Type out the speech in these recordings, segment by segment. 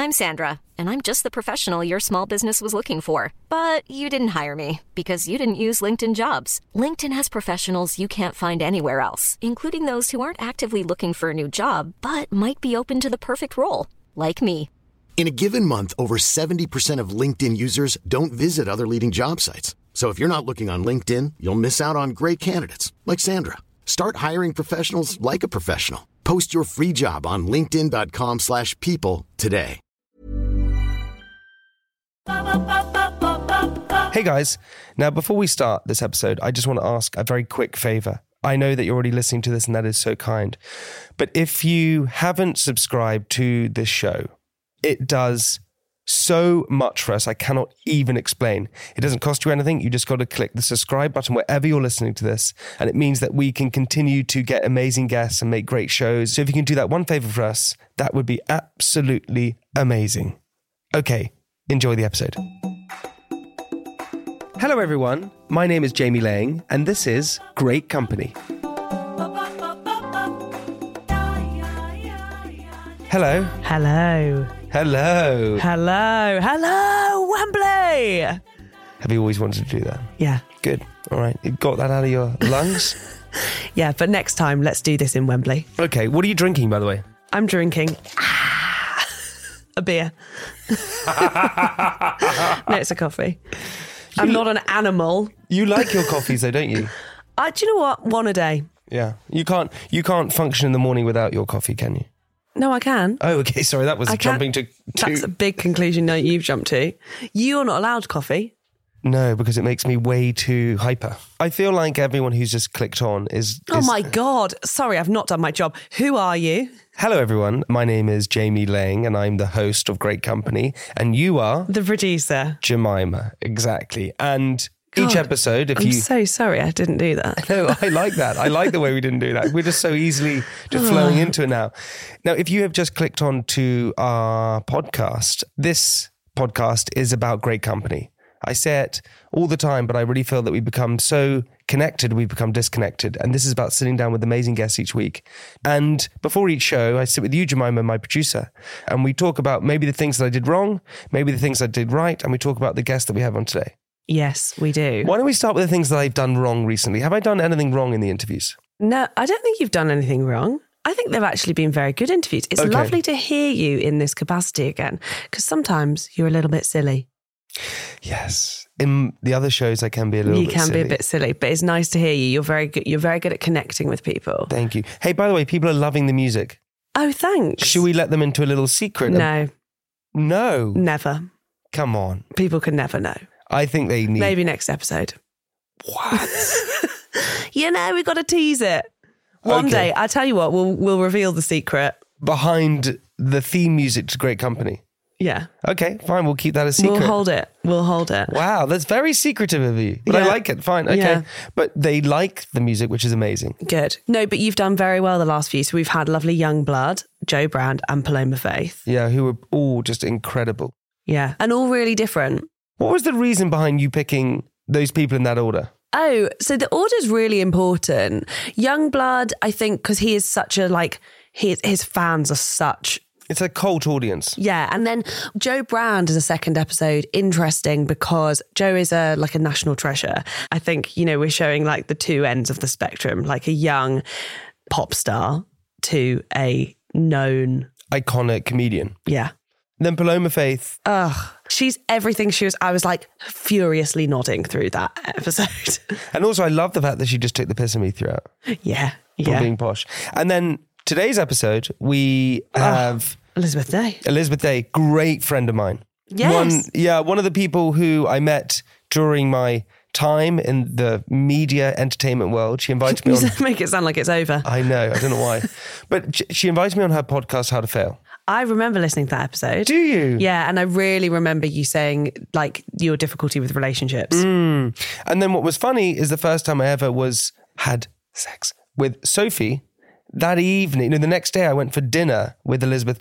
I'm Sandra, and I'm just the professional your small business was looking for. But you didn't hire me because you didn't use LinkedIn Jobs. LinkedIn has professionals you can't find anywhere else, including those who aren't actively looking for a new job, but might be open to the perfect role, like me. In a given month, over 70% of LinkedIn users don't visit other leading job sites. So if you're not looking on LinkedIn, you'll miss out on great candidates like Sandra. Start hiring professionals like a professional. Post your free job on linkedin.com/people today. Hey guys, now before we start this episode, I just want to ask a very quick favor. I know that you're already listening to this and that is so kind, but if you haven't subscribed to this show, it does so much for us. I cannot even explain. It doesn't cost you anything. You just got to click the subscribe button wherever you're listening to this. And it means that we can continue to get amazing guests and make great shows. So if you can do that one favor for us, that would be absolutely amazing. Okay, enjoy the episode. Hello everyone. My name is Jamie Lang and this is Great Company. Hello. Hello. Hello. Hello. Hello, Wembley. Have you always wanted to do that? Yeah. Good. All right. You got that out of your lungs? Yeah, but next time, let's do this in Wembley. Okay. What are you drinking, by the way? I'm drinking a beer. No, it's a coffee. I'm not an animal. You like your coffees though, don't you? Do you know what? One a day. Yeah. You can't function in the morning without your coffee, can you? No, I can. Oh, okay. Sorry, that was jumping to That's a big conclusion that you've jumped to. You're not allowed coffee. No, because it makes me way too hyper. I feel like everyone who's just clicked on is... Oh my God. Sorry, I've not done my job. Who are you? Hello, everyone. My name is Jamie Lang and I'm the host of Great Company. And you are... The producer. Jemima. Exactly. And... God, each episode, I'm so sorry I didn't do that. No, I like that. I like the way we didn't do that. We're just so easily just flowing into it now. Now, if you have just clicked on to our podcast, this podcast is about Great Company. I say it all the time, but I really feel that we become so connected, we become disconnected. And this is about sitting down with amazing guests each week. And before each show, I sit with you, Jemima, my producer, and we talk about maybe the things that I did wrong, maybe the things I did right, and we talk about the guests that we have on today. Yes, we do. Why don't we start with the things that I've done wrong recently? Have I done anything wrong in the interviews? No, I don't think you've done anything wrong. I think they've actually been very good interviews. It's lovely to hear you in this capacity again, because sometimes you're a little bit silly. Yes. In the other shows, I can be a little bit silly. You can be a bit silly, but it's nice to hear you. You're very good. You're very good at connecting with people. Thank you. Hey, by the way, people are loving the music. Oh, thanks. Should we let them into a little secret? No. No? Never. Come on. People can never know. I think they need... Maybe next episode. What? We've got to tease it. One day, I tell you what, we'll reveal the secret. Behind the theme music to Great Company. Yeah. Okay, fine. We'll keep that a secret. We'll hold it. Wow, that's very secretive of you. But I like it. Fine. Okay. Yeah. But they like the music, which is amazing. Good. No, but you've done very well the last few. So we've had lovely Youngblood, Joe Brand and Paloma Faith. Yeah, who were all just incredible. Yeah. And all really different. What was the reason behind you picking those people in that order? Oh, so the order's really important. Youngblood, I think, because he is such a, his fans are such... It's a cult audience. Yeah. And then Joe Brand is a second episode. Interesting because Joe is a national treasure. I think, we're showing the two ends of the spectrum, like a young pop star to a known... iconic comedian. Yeah. Then Paloma Faith. She's everything she was. I was furiously nodding through that episode. And also I love the fact that she just took the piss of me throughout. Yeah. For being posh. And then today's episode, we have... Elizabeth Day. Elizabeth Day, great friend of mine. Yes. One of the people who I met during my time in the media entertainment world. She invited me on... Make it sound like it's over. I know, I don't know why. But she invited me on her podcast, How to Fail. I remember listening to that episode. Do you? Yeah, and I really remember you saying your difficulty with relationships. And then what was funny is the first time I ever had sex with Sophie that evening. The next day I went for dinner with Elizabeth Day.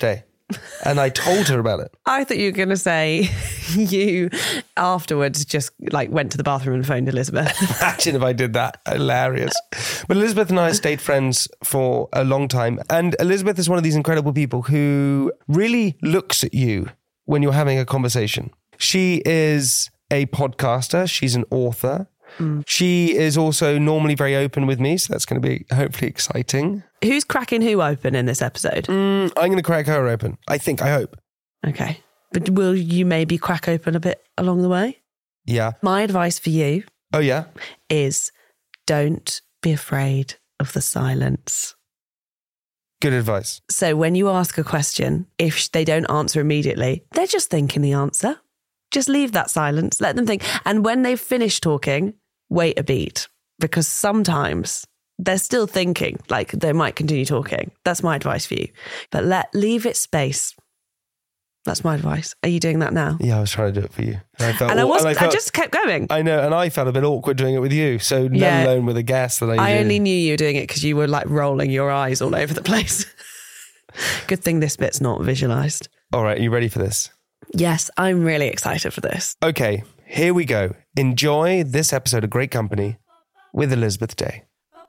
and I told her about it. I thought you were going to say you afterwards just like went to the bathroom and phoned Elizabeth. Imagine if I did that. Hilarious. But Elizabeth and I stayed friends for a long time. And Elizabeth is one of these incredible people who really looks at you when you're having a conversation. She is a podcaster. She's an author. She is also normally very open with me, so that's going to be hopefully exciting. Who's cracking who open in this episode? I'm going to crack her open. I hope. Okay. But will you maybe crack open a bit along the way? Yeah. My advice for you Oh, yeah? is don't be afraid of the silence. Good advice. So when you ask a question, if they don't answer immediately, they're just thinking the answer. Just leave that silence, let them think. And when they've finished talking, wait a beat, because sometimes they're still thinking, like they might continue talking. That's my advice for you. But leave it space. That's my advice. Are you doing that now? Yeah, I was trying to do it for you. And I just kept going. I know, and I felt a bit awkward doing it with you. So let alone with a guest that I only knew you were doing it because you were like rolling your eyes all over the place. Good thing this bit's not visualised. All right, are you ready for this? Yes, I'm really excited for this. Okay, here we go. Enjoy this episode of Great Company with Elizabeth Day.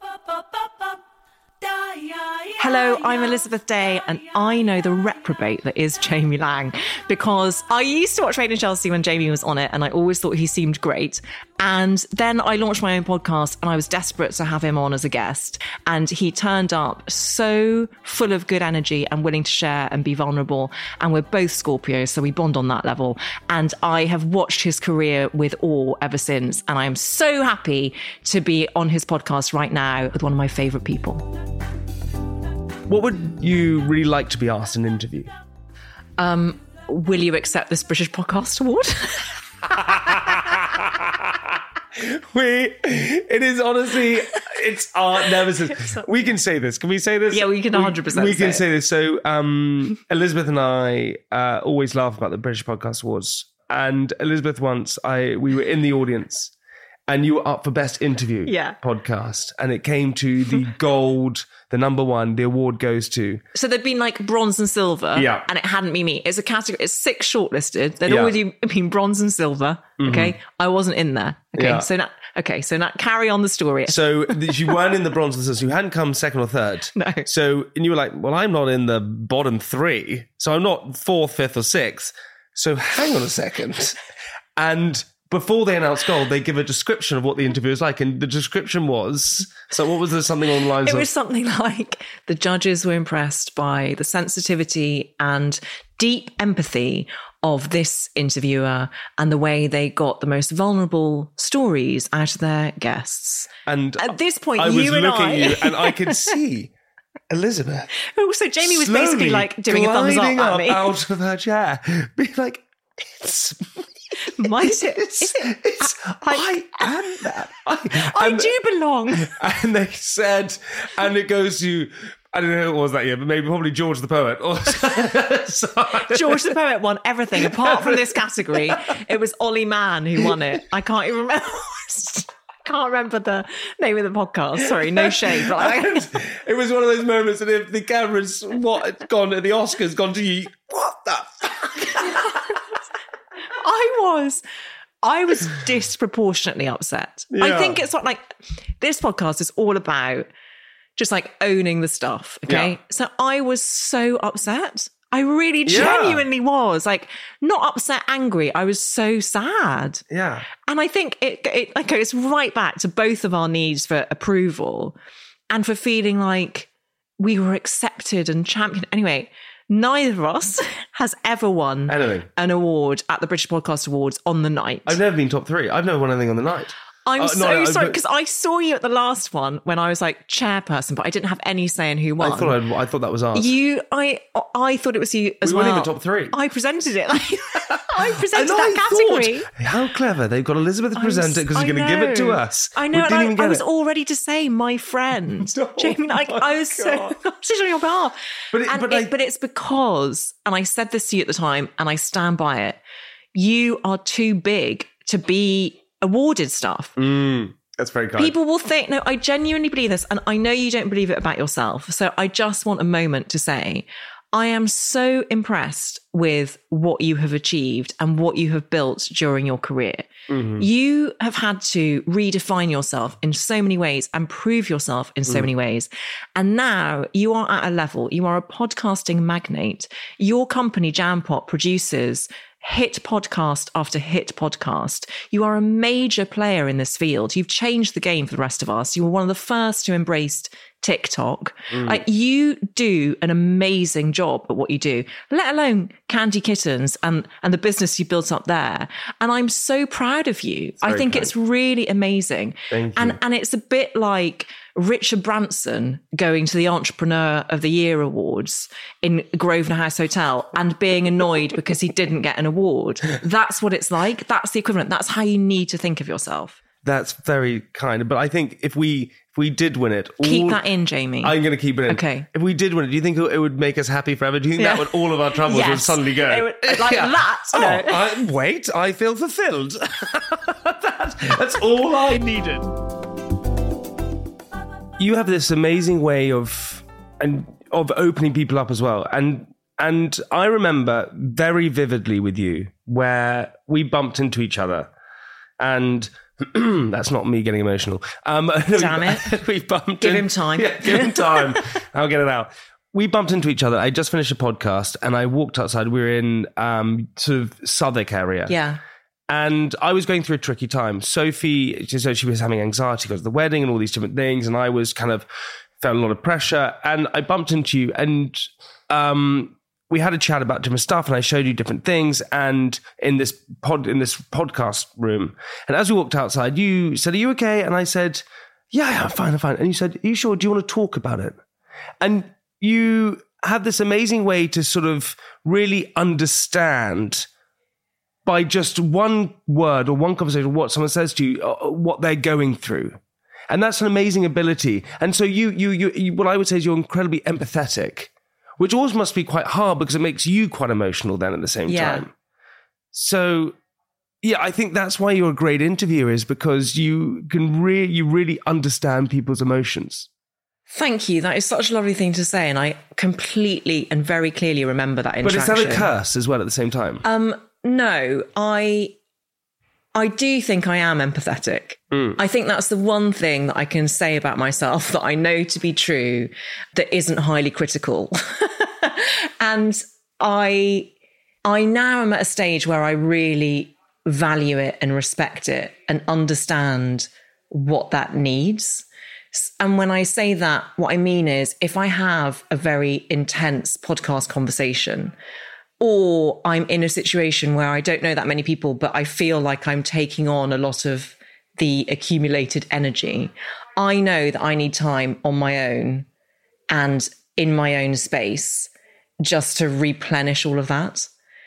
Hello, I'm Elizabeth Day, and I know the reprobate that is Jamie Lang, because I used to watch Made in Chelsea when Jamie was on it, and I always thought he seemed great. And then I launched my own podcast, and I was desperate to have him on as a guest. And he turned up so full of good energy and willing to share and be vulnerable. And we're both Scorpios, so we bond on that level. And I have watched his career with awe ever since. And I am so happy to be on his podcast right now with one of my favourite people. What would you really like to be asked in an interview? Will you accept this British Podcast Award? It is honestly, it's our nemesis. We can say this. Can we say this? Yeah, we can 100% We can say this. So Elizabeth and I always laugh about the British Podcast Awards. And Elizabeth, once we were in the audience and you were up for Best Interview podcast. And it came to the gold, the number one, the award goes to. So there'd been like bronze and silver. And it hadn't been me. It's a category, it's 6 shortlisted. There'd already been bronze and silver. Okay. I wasn't in there. Okay. So now carry on the story. So you weren't in the bronze and silver, so you hadn't come second or third. No. So, and you were like, well, I'm not in the bottom 3. So I'm not 4th, 5th or 6th. So hang on a second. And before they announce gold, they give a description of what the interview is like. And the description was, so what was there, something on the lines of? It was something like the judges were impressed by the sensitivity and deep empathy of this interviewer and the way they got the most vulnerable stories out of their guests. And at this point, I was looking at you and I could see Elizabeth. So Jamie was basically like doing a thumbs up at me. Out of her chair, being like, it's I am that. I do belong. And they said, and it goes to, I don't know who it was that year, but maybe probably George the Poet. George the Poet won everything apart from this category. It was Ollie Mann who won it. I can't even remember. I can't remember the name of the podcast. Sorry, no shade. But it was one of those moments that if the camera's gone at the Oscars, gone to you, what the fuck? I was disproportionately upset. Yeah. I think it's not like this podcast is all about just like owning the stuff. Okay. Yeah. So I was so upset. I really genuinely was like not upset, angry. I was so sad. Yeah. And I think it like goes right back to both of our needs for approval and for feeling like we were accepted and championed. Anyway, neither of us has ever won an award at the British Podcast Awards on the night. I've never been top 3. I've never won anything on the night. I'm so sorry, because I saw you at the last one when I was like chairperson, but I didn't have any say in who won. I thought that was us. I thought it was you as well. We weren't even top 3. I presented it. I presented that category. How clever. They've got Elizabeth to present it because they're going to give it to us. I know. And I was all ready to say my friend. Jamie, I was so on your behalf. But it's because, and I said this to you at the time, and I stand by it, you are too big to be awarded stuff. That's very kind. People will think, no, I genuinely believe this, and I know you don't believe it about yourself. So I just want a moment to say, I am so impressed with what you have achieved and what you have built during your career. You have had to redefine yourself in so many ways and prove yourself in so many ways. And now you are at a level, you are a podcasting magnate. Your company, Jampot, produces hit podcast after hit podcast. You are a major player in this field. You've changed the game for the rest of us. You were one of the first to embrace TikTok. You do an amazing job at what you do, let alone Candy Kittens and the business you built up there. And I'm so proud of you. I think it's really amazing. Thank you. And it's a bit like Richard Branson going to the Entrepreneur of the Year Awards in Grosvenor House Hotel and being annoyed because he didn't get an award. That's what it's like. That's the equivalent. That's how you need to think of yourself. That's very kind. But I think if we did win it... Keep that in, Jamie. I'm going to keep it in. Okay. If we did win it, do you think it would make us happy forever? Do you think that would all of our troubles would suddenly go? It would, like that. No. Wait, I feel fulfilled. That's all I needed. You have this amazing way of opening people up as well. And I remember very vividly with you where we bumped into each other. And that's not me getting emotional. Damn it. We bumped Give him time. Yeah, give him time. I'll get it out. We bumped into each other. I just finished a podcast and I walked outside. We were in sort of Southwark area. Yeah. And I was going through a tricky time. Sophie, she was having anxiety because of the wedding and all these different things. And I was kind of felt a lot of pressure. And I bumped into you and we had a chat about different stuff and I showed you different things and in this podcast room. And as we walked outside, you said, "Are you okay?" And I said, yeah, I'm fine. And you said, "Are you sure? Do you want to talk about it?" And you have this amazing way to sort of really understand by just one word or one conversation, what someone says to you, what they're going through. And that's an amazing ability. And so you what I would say is you're incredibly empathetic, which always must be quite hard because it makes you quite emotional then at the same time. So, yeah, I think that's why you're a great interviewer, is because you really understand people's emotions. Thank you. That is such a lovely thing to say. And I completely and very clearly remember that interaction. But is that a curse as well at the same time? No, I do think I am empathetic. I think that's the one thing that I can say about myself that I know to be true that isn't highly critical. And I now am at a stage where I really value it and respect it and understand what that needs. And when I say that, what I mean is if I have a very intense podcast conversation, or I'm in a situation where I don't know that many people, but I feel like I'm taking on a lot of the accumulated energy, I know that I need time on my own and in my own space just to replenish all of that.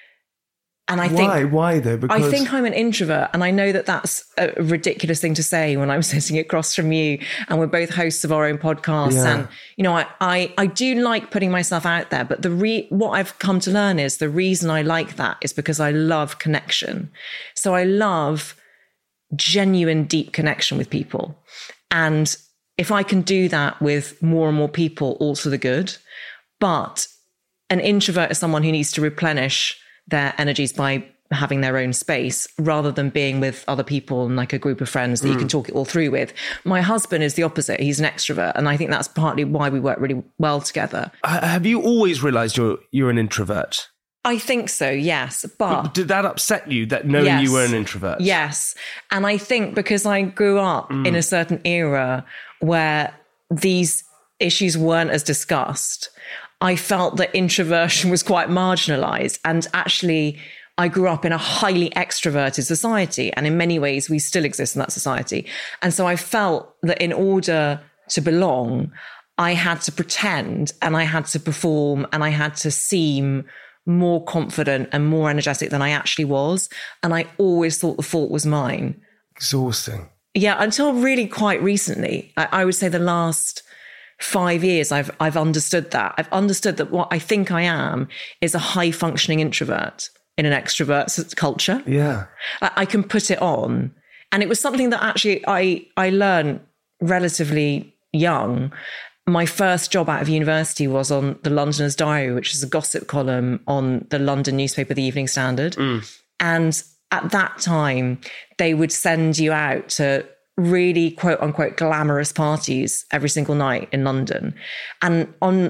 And I think why though? Because I think I'm an introvert, and I know that that's a ridiculous thing to say when I'm sitting across from you, and we're both hosts of our own podcasts. Yeah. And I do like putting myself out there, but what I've come to learn is the reason I like that is because I love connection. So I love genuine, deep connection with people, and if I can do that with more and more people, all to the good. But an introvert is someone who needs to replenish their energies by having their own space rather than being with other people and like a group of friends that you can talk it all through with. My husband is the opposite. He's an extrovert. And I think that's partly why we work really well together. Have you always realized you're an introvert? I think so, yes. But did that upset you, that knowing you were an introvert? Yes. And I think because I grew up in a certain era where these issues weren't as discussed, I felt that introversion was quite marginalized. And actually, I grew up in a highly extroverted society. And in many ways, we still exist in that society. And so I felt that in order to belong, I had to pretend and I had to perform and I had to seem more confident and more energetic than I actually was. And I always thought the fault was mine. Exhausting. Yeah, until really quite recently. I would say the last 5 years, I've understood that. I've understood that what I think I am is a high functioning introvert in an extrovert culture. Yeah. I can put it on. And it was something that actually I learned relatively young. my first job out of university was on the Londoner's Diary, which is a gossip column on the London newspaper, The Evening Standard. And at that time, they would send you out to really quote unquote glamorous parties every single night in London. And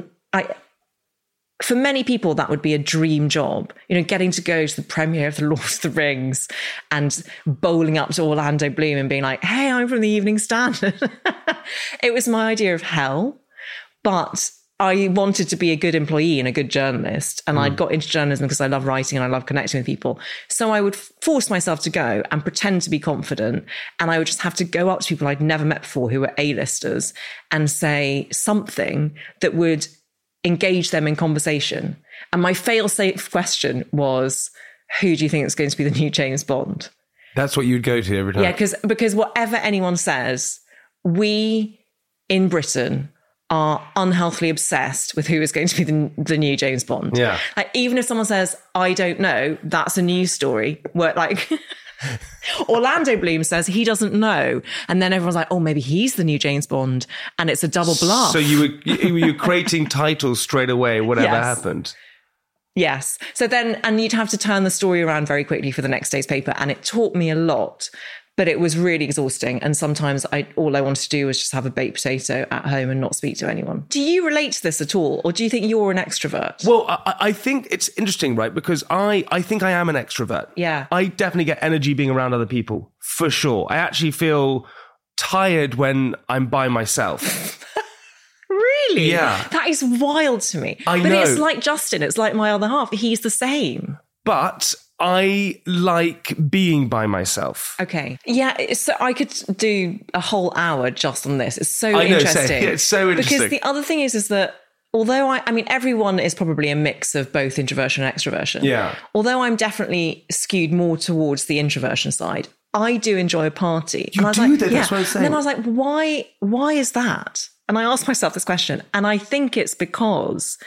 for many people, that would be a dream job, getting to go to the premiere of The Lord of the Rings and bowling up to Orlando Bloom and being like, hey, I'm from the Evening Standard. It was my idea of hell, but I wanted to be a good employee and a good journalist. And I got into journalism because I love writing and I love connecting with people. So I would force myself to go and pretend to be confident. And I would just have to go up to people I'd never met before who were A-listers and say something that would engage them in conversation. And my fail-safe question was, who do you think is going to be the new James Bond? That's what you'd go to every time. Yeah, because whatever anyone says, we in Britain are unhealthily obsessed with who is going to be the new James Bond. Yeah. Like, even if someone says, I don't know, that's a news story. Where like Orlando Bloom says he doesn't know. And then everyone's like, oh, maybe he's the new James Bond. And it's a double bluff. So you were creating titles straight away, whatever happened. Yes. So then, and you'd have to turn the story around very quickly for the next day's paper. And it taught me a lot, but it was really exhausting. And sometimes all I wanted to do was just have a baked potato at home and not speak to anyone. Do you relate to this at all? Or do you think you're an extrovert? Well, I think it's interesting, right? Because I think I am an extrovert. Yeah. I definitely get energy being around other people, for sure. I actually feel tired when I'm by myself. Really? Yeah. That is wild to me. I know. But it's like Justin. It's like my other half. He's the same. But I like being by myself. Okay. Yeah, so I could do a whole hour just on this. It's so I know, interesting. it's so interesting. Because the other thing is that although I mean, everyone is probably a mix of both introversion and extroversion. Yeah. Although I'm definitely skewed more towards the introversion side, I do enjoy a party. You do like, that? That's what I was saying. And then I was like, why is that? And I asked myself this question, and I think it's because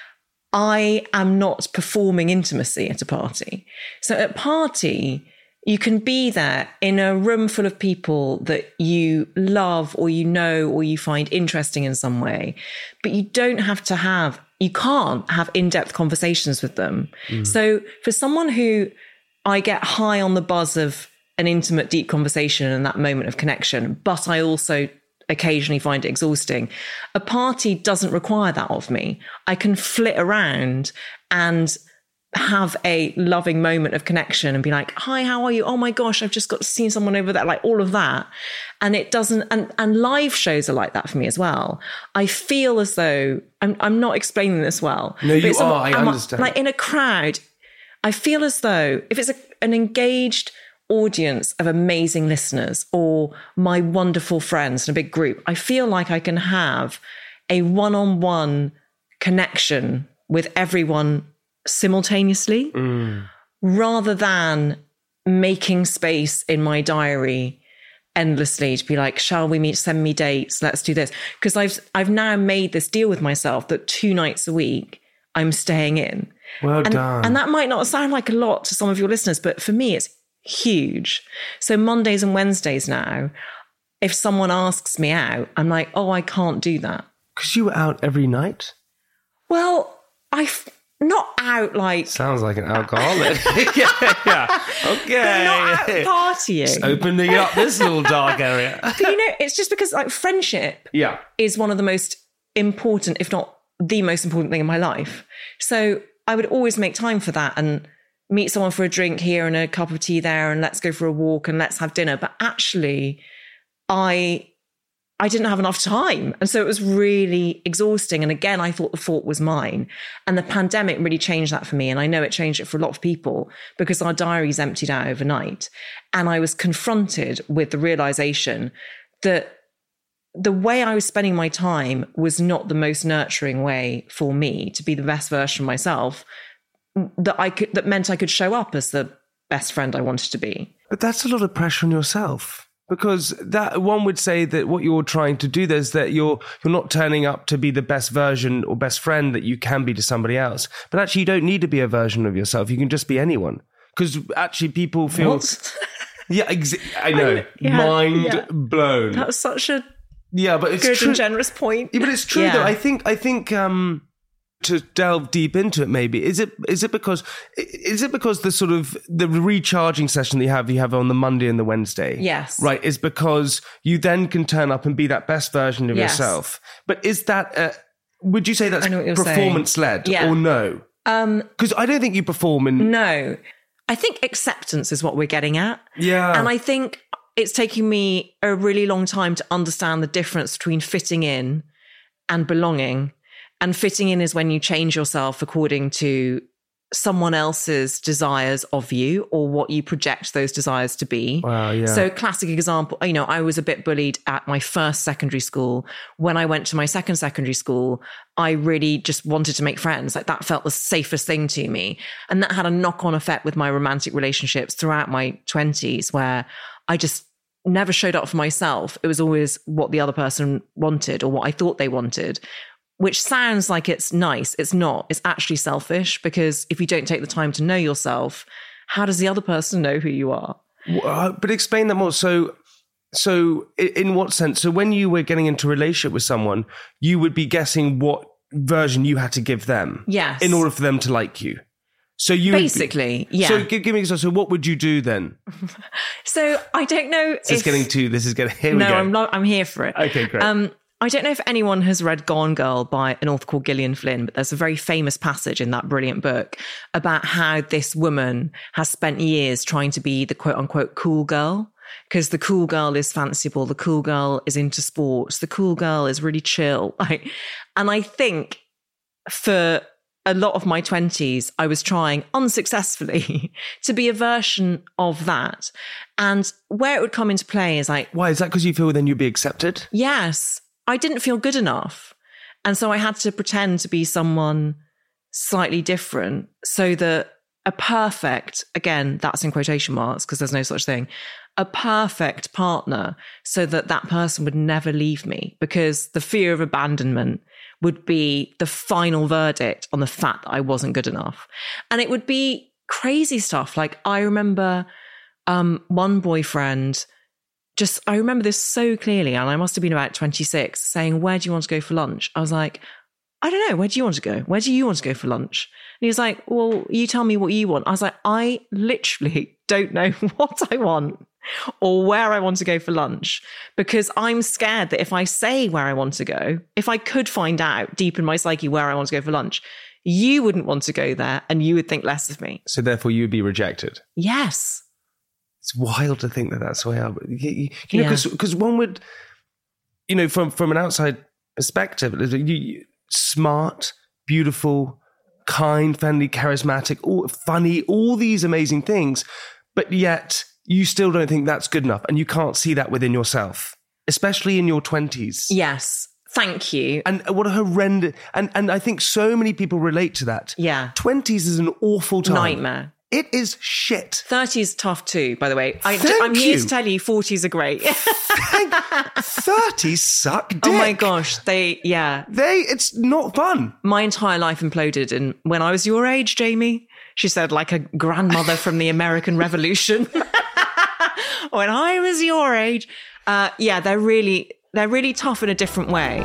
I am not performing intimacy at a party. So at a party, you can be there in a room full of people that you love or you know or you find interesting in some way, but you can't have in-depth conversations with them. So for someone who I get high on the buzz of an intimate, deep conversation and that moment of connection, but I also occasionally find it exhausting. A party doesn't require that of me. I can flit around and have a loving moment of connection and be like, hi, how are you? Oh my gosh, I've just got to see someone over there, like all of that. And it doesn't, and live shows are like that for me as well. I feel as though, I'm not explaining this well. No, you are, I understand. Like in a crowd, I feel as though if it's an engaged audience of amazing listeners or my wonderful friends in a big group, I feel like I can have a one-on-one connection with everyone simultaneously rather than making space in my diary endlessly to be like, shall we meet, send me dates, let's do this. Because I've now made this deal with myself that 2 nights a week I'm staying in. Well done. And that might not sound like a lot to some of your listeners, but for me, it's huge. So Mondays and Wednesdays now, if someone asks me out, I'm like, oh, I can't do that. Because you were out every night? Well, not out like... Sounds like an alcoholic. yeah. Okay. But not out partying. Just opening up this little dark area. But it's just because like friendship is one of the most important, if not the most important thing in my life. So I would always make time for that and meet someone for a drink here and a cup of tea there and let's go for a walk and let's have dinner. But actually, I didn't have enough time. And so it was really exhausting. And again, I thought the fault was mine. And the pandemic really changed that for me. And I know it changed it for a lot of people because our diaries emptied out overnight. And I was confronted with the realization that the way I was spending my time was not the most nurturing way for me to be the best version of myself that meant I could show up as the best friend I wanted to be. But that's a lot of pressure on yourself. Because that one would say that what you're trying to do there is that you're not turning up to be the best version or best friend that you can be to somebody else. But actually, you don't need to be a version of yourself. You can just be anyone. Because actually, people feel... What? Yeah, I know. Mind blown. That was such a Yeah, but it's good true. and generous point. Yeah, but it's true though. I think to delve deep into it, maybe is it because the sort of the recharging session that you have on the Monday and the Wednesday, yes, right, is because you then can turn up and be that best version of yourself. But is that would you say that's performance led or no? Because I don't think you perform in. No, I think acceptance is what we're getting at. Yeah, and I think it's taken me a really long time to understand the difference between fitting in and belonging. And fitting in is when you change yourself according to someone else's desires of you or what you project those desires to be. Wow, yeah. So classic example, I was a bit bullied at my first secondary school. When I went to my second secondary school, I really just wanted to make friends. Like that felt the safest thing to me. And that had a knock-on effect with my romantic relationships throughout my 20s, where I just never showed up for myself. It was always what the other person wanted or what I thought they wanted. Which sounds like it's nice. It's not. It's actually selfish, because if you don't take the time to know yourself, how does the other person know who you are? But explain that more. So in what sense? So when you were getting into a relationship with someone, you would be guessing what version you had to give them. Yes. In order for them to like you. So you basically, yeah. So give me an example. So what would you do then? So I don't know. Here we go. I'm not. I'm here for it. Okay, great. I don't know if anyone has read Gone Girl by an author called Gillian Flynn, but there's a very famous passage in that brilliant book about how this woman has spent years trying to be the quote unquote cool girl, because the cool girl is fanciful, the cool girl is into sports, the cool girl is really chill. And I think for a lot of my 20s, I was trying unsuccessfully to be a version of that. And where it would come into play is like... Why? Is that because you feel then you'd be accepted? Yes. I didn't feel good enough. And so I had to pretend to be someone slightly different so that a perfect, again, that's in quotation marks because there's no such thing, a perfect partner so that that person would never leave me, because the fear of abandonment would be the final verdict on the fact that I wasn't good enough. And it would be crazy stuff. Like I remember one boyfriend... I remember this so clearly, and I must have been about 26, saying, "Where do you want to go for lunch?" I was like, "I don't know. Where do you want to go? Where do you want to go for lunch?" And he was like, "Well, you tell me what you want." I was like, "I literally don't know what I want or where I want to go for lunch, because I'm scared that if I say where I want to go, if I could find out deep in my psyche where I want to go for lunch, you wouldn't want to go there and you would think less of me." So therefore you would be rejected. Yes. It's wild to think that that's the way I... You know, because one would, from an outside perspective, smart, beautiful, kind, friendly, charismatic, funny, all these amazing things, but yet you still don't think that's good enough, and you can't see that within yourself, especially in your 20s. Yes. Thank you. And what a horrendous... And I think so many people relate to that. Yeah. 20s is an awful time. Nightmare. It is shit. 30 is tough too, by the way. I'm here to tell you 40s are great. 30s suck dick. Oh my gosh. It's not fun. My entire life imploded. And when I was your age, Jamie, she said, like a grandmother from the American Revolution. When I was your age. They're really tough in a different way.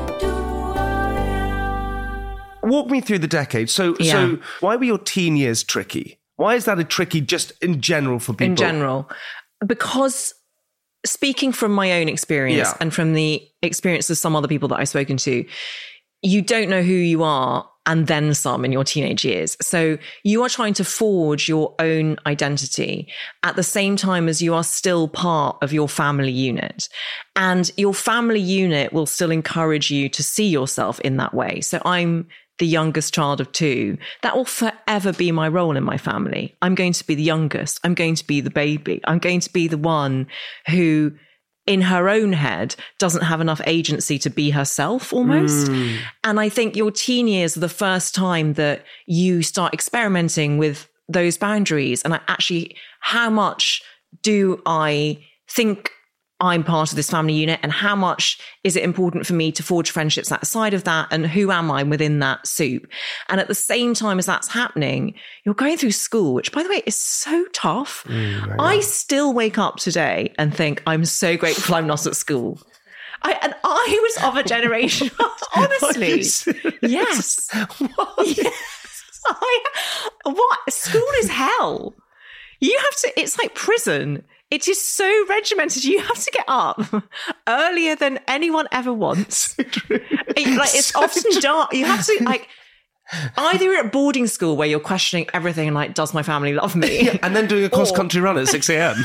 Walk me through the decade. So why were your teen years tricky? Why is that a tricky just in general for people? In general, because speaking from my own experience and from the experience of some other people that I've spoken to, you don't know who you are and then some in your teenage years. So you are trying to forge your own identity at the same time as you are still part of your family unit. And your family unit will still encourage you to see yourself in that way. So I'm the youngest child of two. That will forever be my role in my family. I'm going to be the youngest. I'm going to be the baby. I'm going to be the one who, in her own head, doesn't have enough agency to be herself almost. And I think your teen years are the first time that you start experimenting with those boundaries. And how much do I think I'm part of this family unit, and how much is it important for me to forge friendships outside of that, and who am I within that soup? And at the same time as that's happening, you're going through school, which, by the way, is so tough. I still wake up today and think I'm so grateful I'm not at school. I was of a generation, honestly. Yes. What? Yes. What? School is hell. You have to, it's like prison. It is so regimented. You have to get up earlier than anyone ever wants. It's So often true. dark. You have to, like, either you're at boarding school where you're questioning everything and like, does my family love me? And then doing a cross-country run at 6 a.m.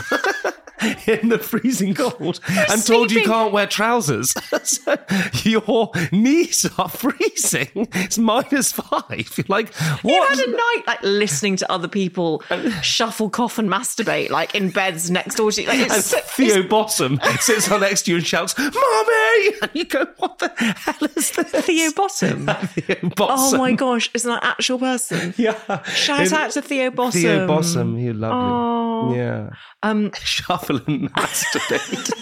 in the freezing cold. I'm told you sleeping. can't wear trousers. So your knees are freezing. It's -5. You're like, You what? had a night like listening to other people shuffle, cough, and masturbate like in beds next door to you. Like, And it's, Theo Bottom sits on next to you and shouts, "Mommy!" And you go, "What the hell is this?" Theo Bottom. Theo Bottom. Oh my gosh, is that an actual person? Yeah. Shout out to Theo Bottom. Theo Bottom, you lovely. Oh. Yeah. Shuffle and masturbate.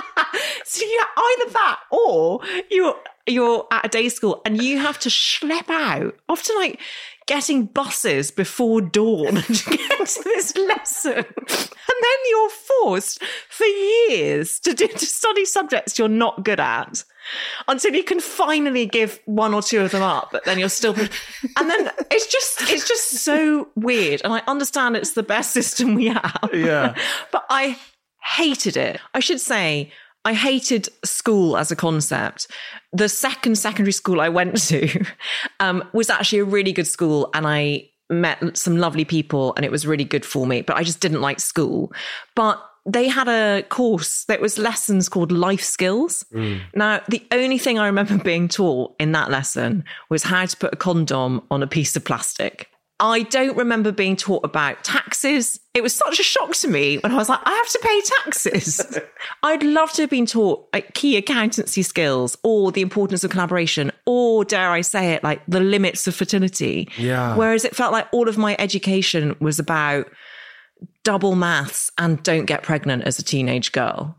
So yeah, either that or you're at a day school and you have to schlep out, often like getting buses before dawn to get to this lesson. And then you're forced for years to study subjects you're not good at until you can finally give one or two of them up, but then you're still... And then it's just so weird. And I understand it's the best system we have. Yeah. But I hated it. I should say, I hated school as a concept. The second secondary school I went to was actually a really good school, and I met some lovely people and it was really good for me, but I just didn't like school. But they had a course that was lessons called life skills. Now, the only thing I remember being taught in that lesson was how to put a condom on a piece of plastic. I don't remember being taught about taxes. It was such a shock to me when I was like, I have to pay taxes. I'd love to have been taught like key accountancy skills or the importance of collaboration or, dare I say it, like the limits of fertility. Yeah. Whereas it felt like all of my education was about double maths and don't get pregnant as a teenage girl.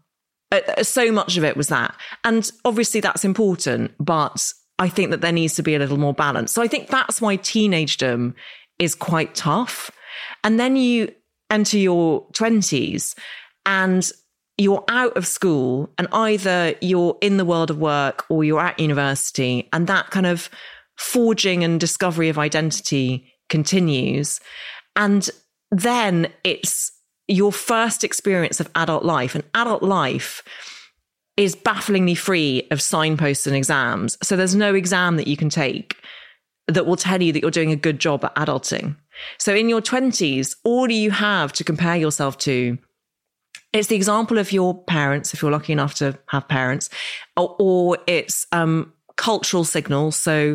So much of it was that. And obviously that's important, but I think that there needs to be a little more balance. So I think that's why teenagedom is quite tough. And then you enter your 20s and you're out of school and either you're in the world of work or you're at university, and that kind of forging and discovery of identity continues. And then it's your first experience of adult life. And adult life is bafflingly free of signposts and exams. So there's no exam that you can take that will tell you that you're doing a good job at adulting. So in your 20s, all you have to compare yourself to is the example of your parents, if you're lucky enough to have parents, or it's cultural signals. So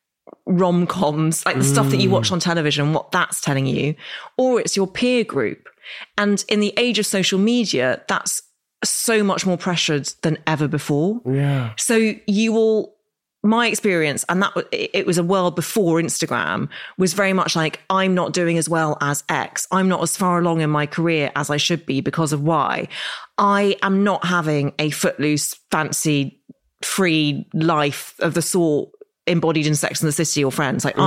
rom-coms, like the stuff that you watch on television, what that's telling you, or it's your peer group. And in the age of social media, that's so much more pressured than ever before. Yeah. So you will, my experience, and that it was a world before Instagram, was very much like, I'm not doing as well as X. I'm not as far along in my career as I should be because of Y. I am not having a footloose, fancy, free life of the sort embodied in Sex and the City or Friends. Like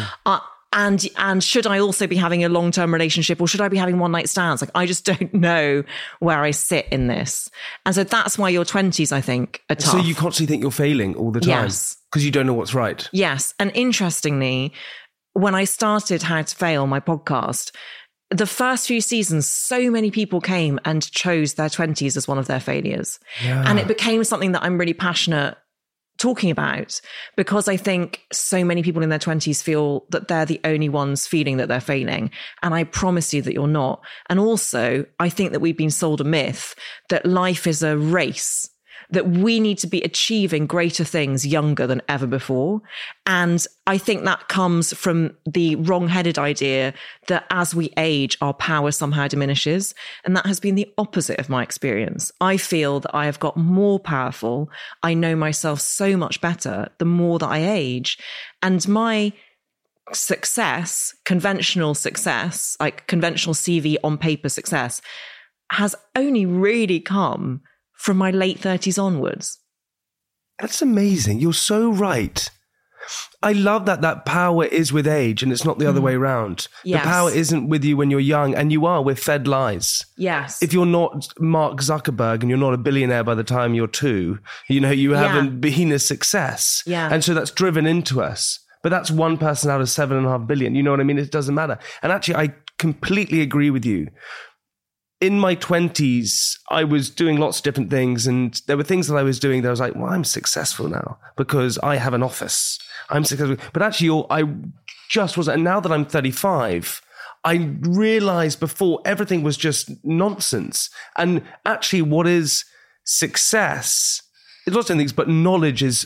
and should I also be having a long-term relationship, or should I be having one-night stands? Like, I just don't know where I sit in this. And so that's why your 20s, I think, are tough. So you constantly think you're failing all the time? Yes. Because you don't know what's right. Yes. And interestingly, when I started How to Fail, my podcast, the first few seasons, so many people came and chose their 20s as one of their failures. Yeah. And it became something that I'm really passionate talking about, because I think so many people in their 20s feel that they're the only ones feeling that they're failing. And I promise you that you're not. And also, I think that we've been sold a myth that life is a race, that we need to be achieving greater things younger than ever before. And I think that comes from the wrong-headed idea that as we age, our power somehow diminishes. And that has been the opposite of my experience. I feel that I have got more powerful. I know myself so much better the more that I age. And my success, conventional success, like conventional CV on paper success, has only really come from my late 30s onwards. That's amazing. You're so right. I love that power is with age and it's not the other way around. Yes. The power isn't with you when you're young, and you are. We're fed lies. Yes. If you're not Mark Zuckerberg and you're not a billionaire by the time you're 2, you haven't been a success. Yeah. And so that's driven into us. But that's one person out of 7.5 billion. You know what I mean? It doesn't matter. And actually, I completely agree with you. In my 20s, I was doing lots of different things, and there were things that I was doing that I was like, well, I'm successful now because I have an office. I'm successful. But actually, I just wasn't. And now that I'm 35, I realized before everything was just nonsense. And actually, what is success? It's lots of things, but knowledge is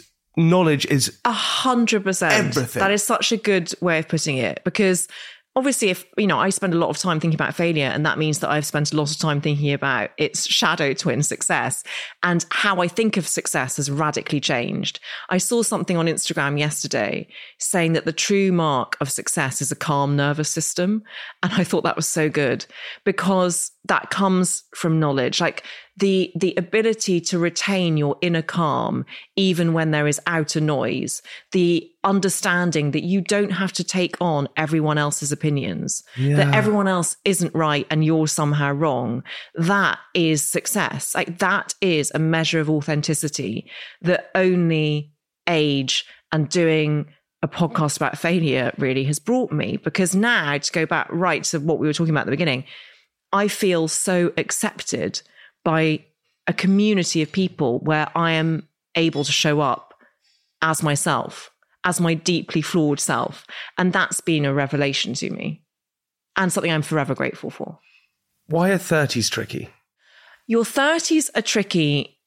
100%. Everything. That is such a good way of putting it, because obviously, if I spend a lot of time thinking about failure, and that means that I've spent a lot of time thinking about its shadow twin, success, and how I think of success has radically changed. I saw something on Instagram yesterday saying that the true mark of success is a calm nervous system. And I thought that was so good, because that comes from knowledge. Like the ability to retain your inner calm, even when there is outer noise, the understanding that you don't have to take on everyone else's opinions, that everyone else isn't right and you're somehow wrong. That is success. Like that is a measure of authenticity that only age and doing a podcast about failure really has brought me. Because now, to go back right to what we were talking about at the beginning, I feel so accepted by a community of people where I am able to show up as myself, as my deeply flawed self. And that's been a revelation to me, and something I'm forever grateful for. Why are 30s tricky? Your 30s are tricky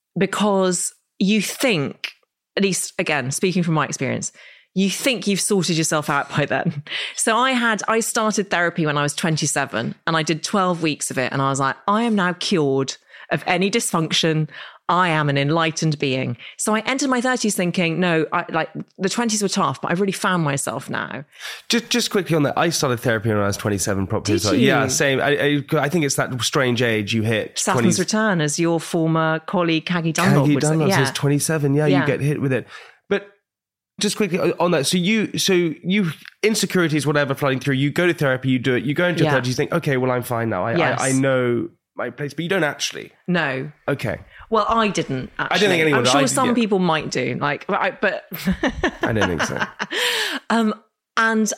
because you think, at least again, speaking from my experience, you think you've sorted yourself out by then. So I started therapy when I was 27, and I did 12 weeks of it. And I was like, I am now cured of any dysfunction. I am an enlightened being. So I entered my 30s thinking, no, the 20s were tough, but I've really found myself now. Just quickly on that, I started therapy when I was 27 properly. Did you? Yeah, same. I think it's that strange age you hit. Saturn's return, as your former colleague, Caggie Dunlop would say. Dunlop Yeah. says 27, you get hit with it. But just quickly on that, so you insecurities, whatever, flooding through, you go to therapy, you do it, you go into your 30s, you think, okay, well, I'm fine now. I know my place, but you don't actually. No. Okay. Well, I didn't actually. I didn't think anyone I'm sure some people might do, but I don't think so. And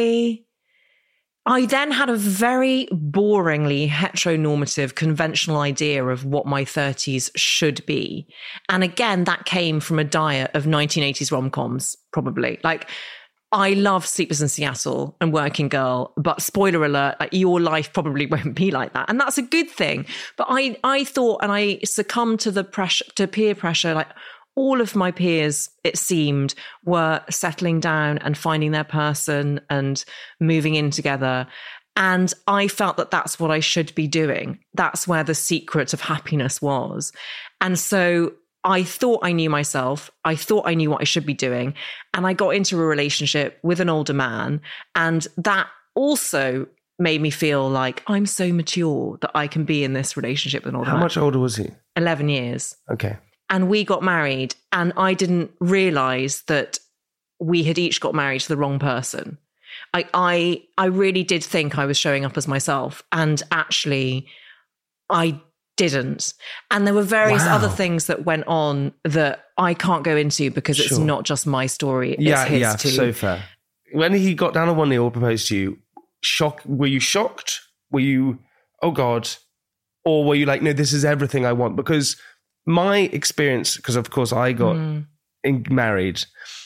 I then had a very boringly heteronormative, conventional idea of what my 30s should be. And again, that came from a diet of 1980s rom-coms, probably. Like, I love Sleepless in Seattle and Working Girl, but spoiler alert, like, your life probably won't be like that. And that's a good thing. But I thought, and I succumbed to the pressure, to peer pressure, like, all of my peers, it seemed, were settling down and finding their person and moving in together. And I felt that that's what I should be doing. That's where the secret of happiness was. And so I thought I knew myself. I thought I knew what I should be doing. And I got into a relationship with an older man. And that also made me feel like I'm so mature that I can be in this relationship with an older man. How much older was he? 11 years. Okay. And we got married, and I didn't realize that we had each got married to the wrong person. I really did think I was showing up as myself, and actually I didn't. And there were various other things that went on that I can't go into because it's not just my story. It's his too. So fair. When he got down on one knee or proposed to you, were you shocked? Were you, oh God? Or were you like, no, this is everything I want? Because my experience, because of course I got married,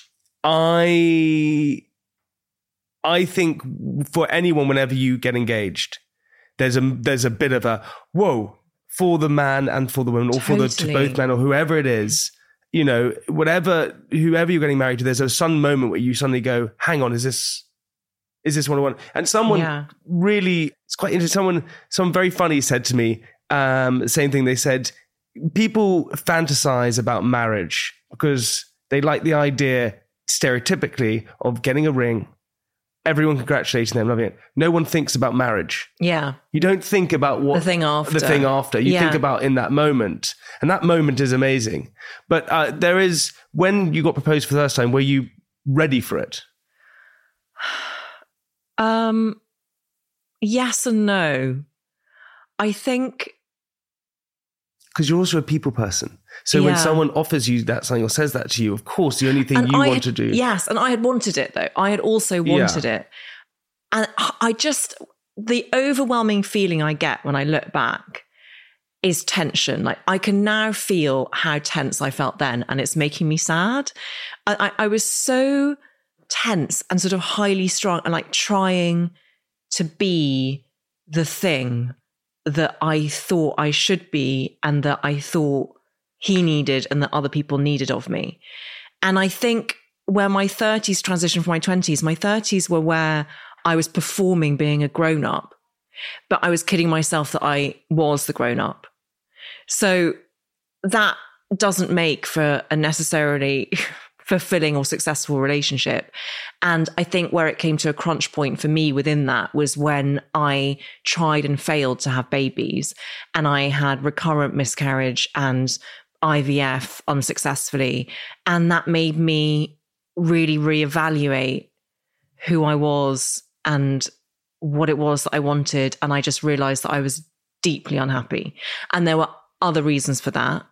I think for anyone, whenever you get engaged, there's a bit of a whoa for the man and for the woman, or for both men, or whoever it is, whoever you're getting married to. There's a sudden moment where you suddenly go, hang on, is this what I want? And someone really, it's quite interesting. Someone very funny said to me, same thing. They said, people fantasize about marriage because they like the idea, stereotypically, of getting a ring, everyone congratulating them, loving it. No one thinks about marriage. Yeah. You don't think about what... The thing after. You think about in that moment. And that moment is amazing. But there is, when you got proposed for the first time, were you ready for it? Yes and no. I think... Because you're also a people person. So when someone offers you that something or says that to you, of course, the only thing want to do... Yes, and I had wanted it, though. I had also wanted it. And the overwhelming feeling I get when I look back is tension. Like, I can now feel how tense I felt then, and it's making me sad. I was so tense and sort of highly strung and like trying to be the thing that I thought I should be and that I thought he needed and that other people needed of me. And I think where my 30s transitioned from my 20s were where I was performing being a grown-up, but I was kidding myself that I was the grown-up. So that doesn't make for a necessarily fulfilling or successful relationship. And I think where it came to a crunch point for me within that was when I tried and failed to have babies, and I had recurrent miscarriage and IVF unsuccessfully. And that made me really reevaluate who I was and what it was that I wanted. And I just realized that I was deeply unhappy. And there were other reasons for that.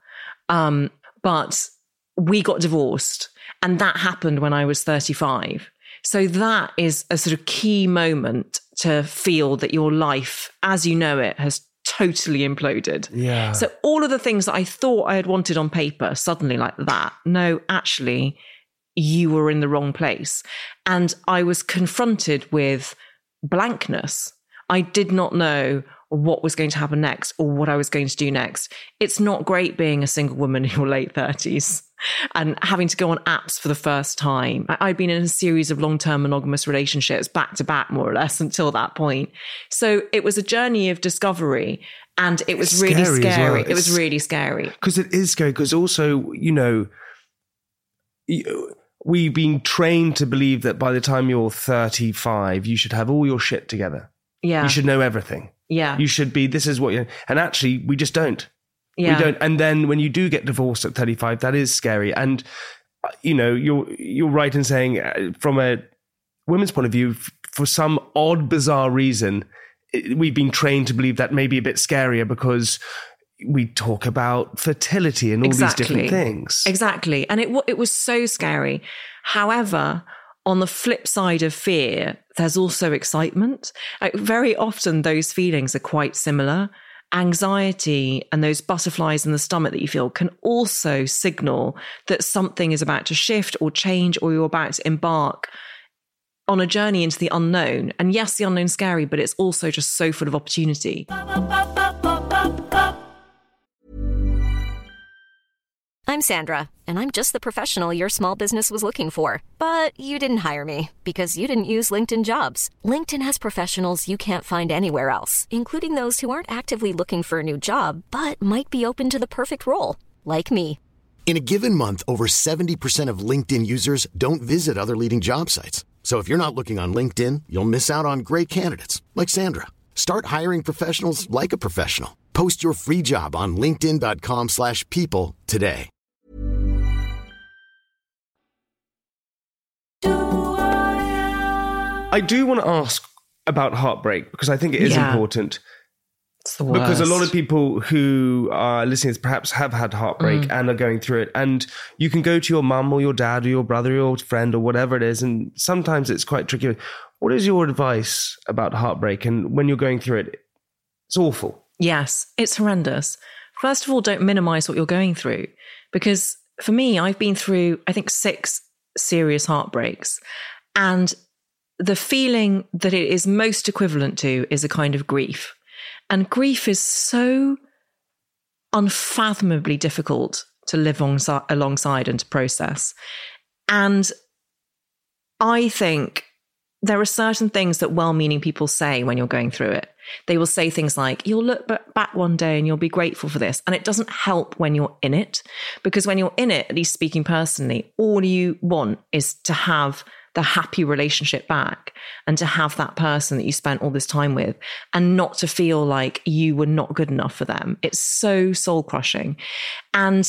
But we got divorced, and that happened when I was 35. So that is a sort of key moment to feel that your life, as you know it, has totally imploded. Yeah. So all of the things that I thought I had wanted on paper, suddenly like that, no, actually, you were in the wrong place. And I was confronted with blankness. I did not know what was going to happen next or what I was going to do next. It's not great being a single woman in your late 30s and having to go on apps for the first time. I'd been in a series of long-term monogamous relationships back to back, more or less, until that point. So it was a journey of discovery, and it was really scary. It was really scary. Because it is scary, because also, you know, we've been trained to believe that by the time you're 35, you should have all your shit together. Yeah. You should know everything. Yeah. You should be, this is what you, and actually we just don't. Yeah. We don't. And then when you do get divorced at 35, that is scary. And, you know, you're right in saying from a women's point of view, for some odd, bizarre reason, we've been trained to believe that may be a bit scarier because we talk about fertility and all these different things. Exactly. And it was so scary. However, on the flip side of fear, there's also excitement. Very often those feelings are quite similar. Anxiety and those butterflies in the stomach that you feel can also signal that something is about to shift or change, or you're about to embark on a journey into the unknown. And yes, the unknown's scary, but it's also just so full of opportunity. I'm Sandra, and I'm just the professional your small business was looking for. But you didn't hire me because you didn't use LinkedIn Jobs. LinkedIn has professionals you can't find anywhere else, including those who aren't actively looking for a new job, but might be open to the perfect role, like me. In a given month, over 70% of LinkedIn users don't visit other leading job sites. So if you're not looking on LinkedIn, you'll miss out on great candidates like Sandra. Start hiring professionals like a professional. Post your free job on linkedin.com/people today. I do want to ask about heartbreak, because I think it is important. It's the worst. Because a lot of people who are listening perhaps have had heartbreak and are going through it. And you can go to your mum or your dad or your brother or your friend or whatever it is, and sometimes it's quite tricky. What is your advice about heartbreak? And when you're going through it, it's awful. Yes, it's horrendous. First of all, don't minimize what you're going through. Because for me, I've been through, I think, 6 serious heartbreaks. And the feeling that it is most equivalent to is a kind of grief. And grief is so unfathomably difficult to live alongside and to process. And I think there are certain things that well-meaning people say when you're going through it. They will say things like, you'll look back one day and you'll be grateful for this. And it doesn't help when you're in it, because when you're in it, at least speaking personally, all you want is to have the happy relationship back and to have that person that you spent all this time with and not to feel like you were not good enough for them. It's so soul crushing. And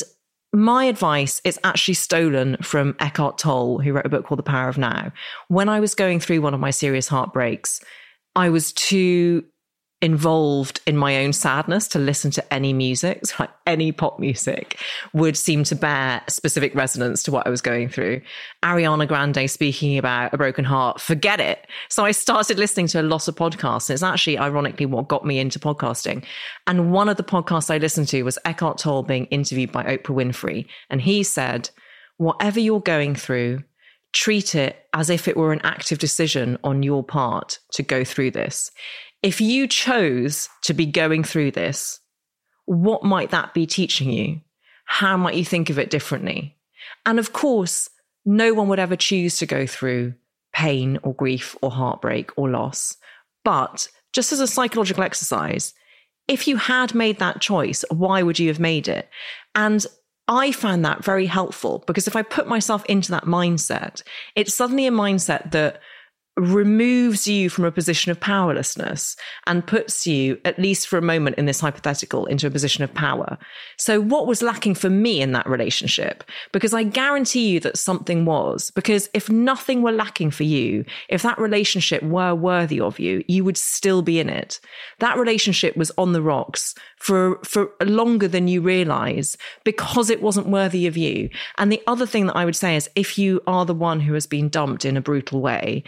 my advice is actually stolen from Eckhart Tolle, who wrote a book called The Power of Now. When I was going through one of my serious heartbreaks, I was too involved in my own sadness to listen to any music. So like any pop music would seem to bear specific resonance to what I was going through. Ariana Grande speaking about a broken heart, forget it. So I started listening to a lot of podcasts. And it's actually ironically what got me into podcasting. And one of the podcasts I listened to was Eckhart Tolle being interviewed by Oprah Winfrey. And he said, whatever you're going through, treat it as if it were an active decision on your part to go through this. If you chose to be going through this, what might that be teaching you? How might you think of it differently? And of course, no one would ever choose to go through pain or grief or heartbreak or loss. But just as a psychological exercise, if you had made that choice, why would you have made it? And I found that very helpful because if I put myself into that mindset, it's suddenly a mindset that removes you from a position of powerlessness and puts you, at least for a moment in this hypothetical, into a position of power. So what was lacking for me in that relationship? Because I guarantee you that something was, because if nothing were lacking for you, if that relationship were worthy of you, you would still be in it. That relationship was on the rocks for longer than you realize because it wasn't worthy of you. And the other thing that I would say is if you are the one who has been dumped in a brutal way,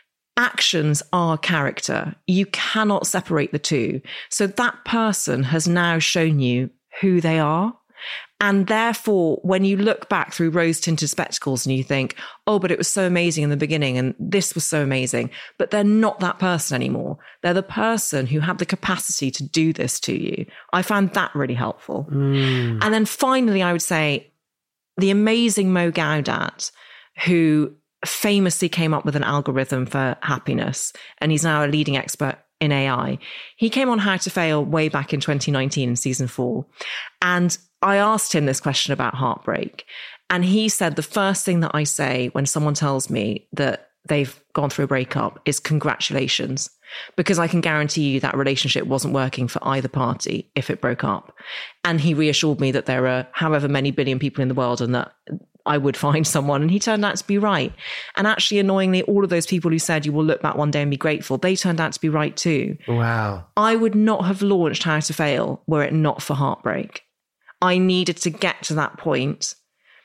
actions are character. You cannot separate the two. So that person has now shown you who they are. And therefore, when you look back through rose-tinted spectacles and you think, oh, but it was so amazing in the beginning and this was so amazing, but they're not that person anymore. They're the person who had the capacity to do this to you. I found that really helpful. And then finally, I would say the amazing Mo Gaudat, who famously came up with an algorithm for happiness, and he's now a leading expert in AI. He came on How to Fail way back in 2019 in season 4. And I asked him this question about heartbreak. And he said, the first thing that I say when someone tells me that they've gone through a breakup is congratulations, because I can guarantee you that relationship wasn't working for either party if it broke up. And he reassured me that there are however many billion people in the world and that I would find someone, and he turned out to be right. And actually, annoyingly, all of those people who said you will look back one day and be grateful, they turned out to be right too. Wow. I would not have launched How to Fail were it not for heartbreak. I needed to get to that point,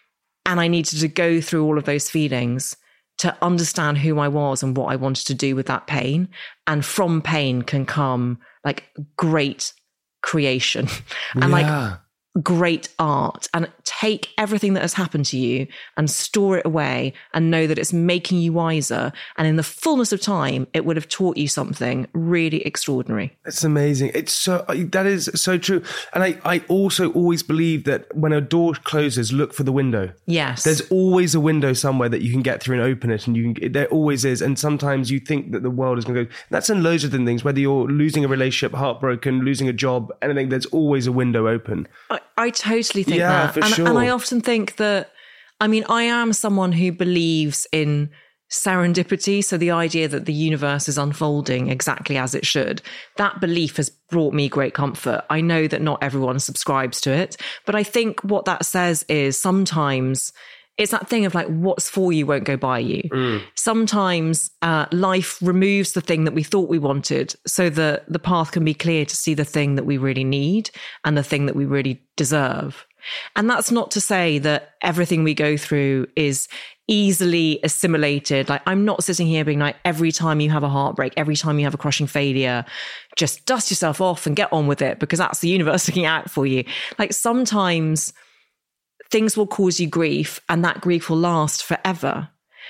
and I needed to go through all of those feelings to understand who I was and what I wanted to do with that pain. And from pain can come like great creation and like great art, and take everything that has happened to you and store it away and know that it's making you wiser. And in the fullness of time, it would have taught you something really extraordinary. It's amazing. That is so true. And I also always believe that when a door closes, look for the window. Yes. There's always a window somewhere that you can get through and open it. And there always is. And sometimes you think that the world is going to go. That's in loads of different things, whether you're losing a relationship, heartbroken, losing a job, anything, there's always a window open. I totally think that. For sure. And I often think that, I mean, I am someone who believes in serendipity. So the idea that the universe is unfolding exactly as it should, that belief has brought me great comfort. I know that not everyone subscribes to it, but I think what that says is sometimes it's that thing of like, what's for you won't go by you. Sometimes life removes the thing that we thought we wanted so that the path can be clear to see the thing that we really need and the thing that we really deserve. And that's not to say that everything we go through is easily assimilated. Like, I'm not sitting here being like, every time you have a heartbreak, every time you have a crushing failure, just dust yourself off and get on with it because that's the universe looking out for you. Like, sometimes things will cause you grief and that grief will last forever.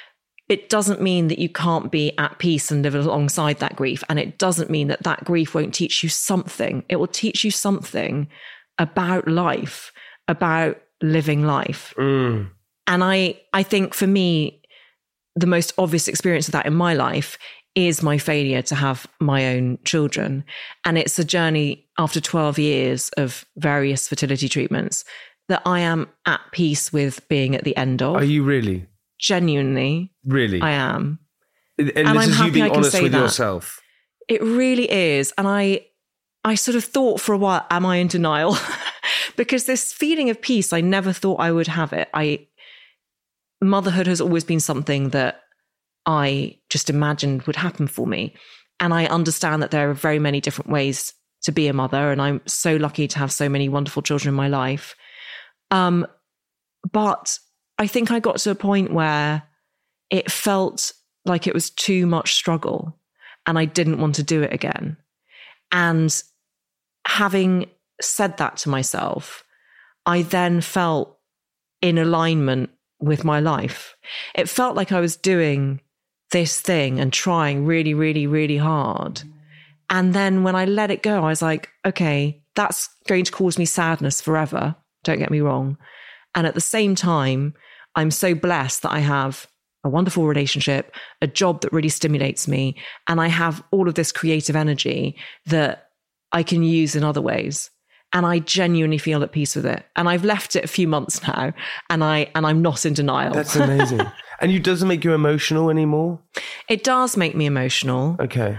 It doesn't mean that you can't be at peace and live alongside that grief. And it doesn't mean that that grief won't teach you something. It will teach you something about life, about living life. And I think for me, the most obvious experience of that in my life is my failure to have my own children. And it's a journey after 12 years of various fertility treatments that I am at peace with being at the end of. Are you really? Genuinely. Really? I am. And this is you being honest with yourself. It really is. And I sort of thought for a while, am I in denial? because this feeling of peace, I never thought I would have it. Motherhood has always been something that I just imagined would happen for me. And I understand that there are very many different ways to be a mother. And I'm so lucky to have so many wonderful children in my life. But I think I got to a point where it felt like it was too much struggle and I didn't want to do it again. And having said that to myself, I then felt in alignment with my life. It felt like I was doing this thing and trying really, really, really hard. And then when I let it go, I was like, okay, that's going to cause me sadness forever. Don't get me wrong. And at the same time, I'm so blessed that I have a wonderful relationship, a job that really stimulates me, and I have all of this creative energy that I can use in other ways. And I genuinely feel at peace with it. And I've left it a few months now, and I'm not in denial. That's amazing. And it doesn't make you emotional anymore? It does make me emotional. Okay.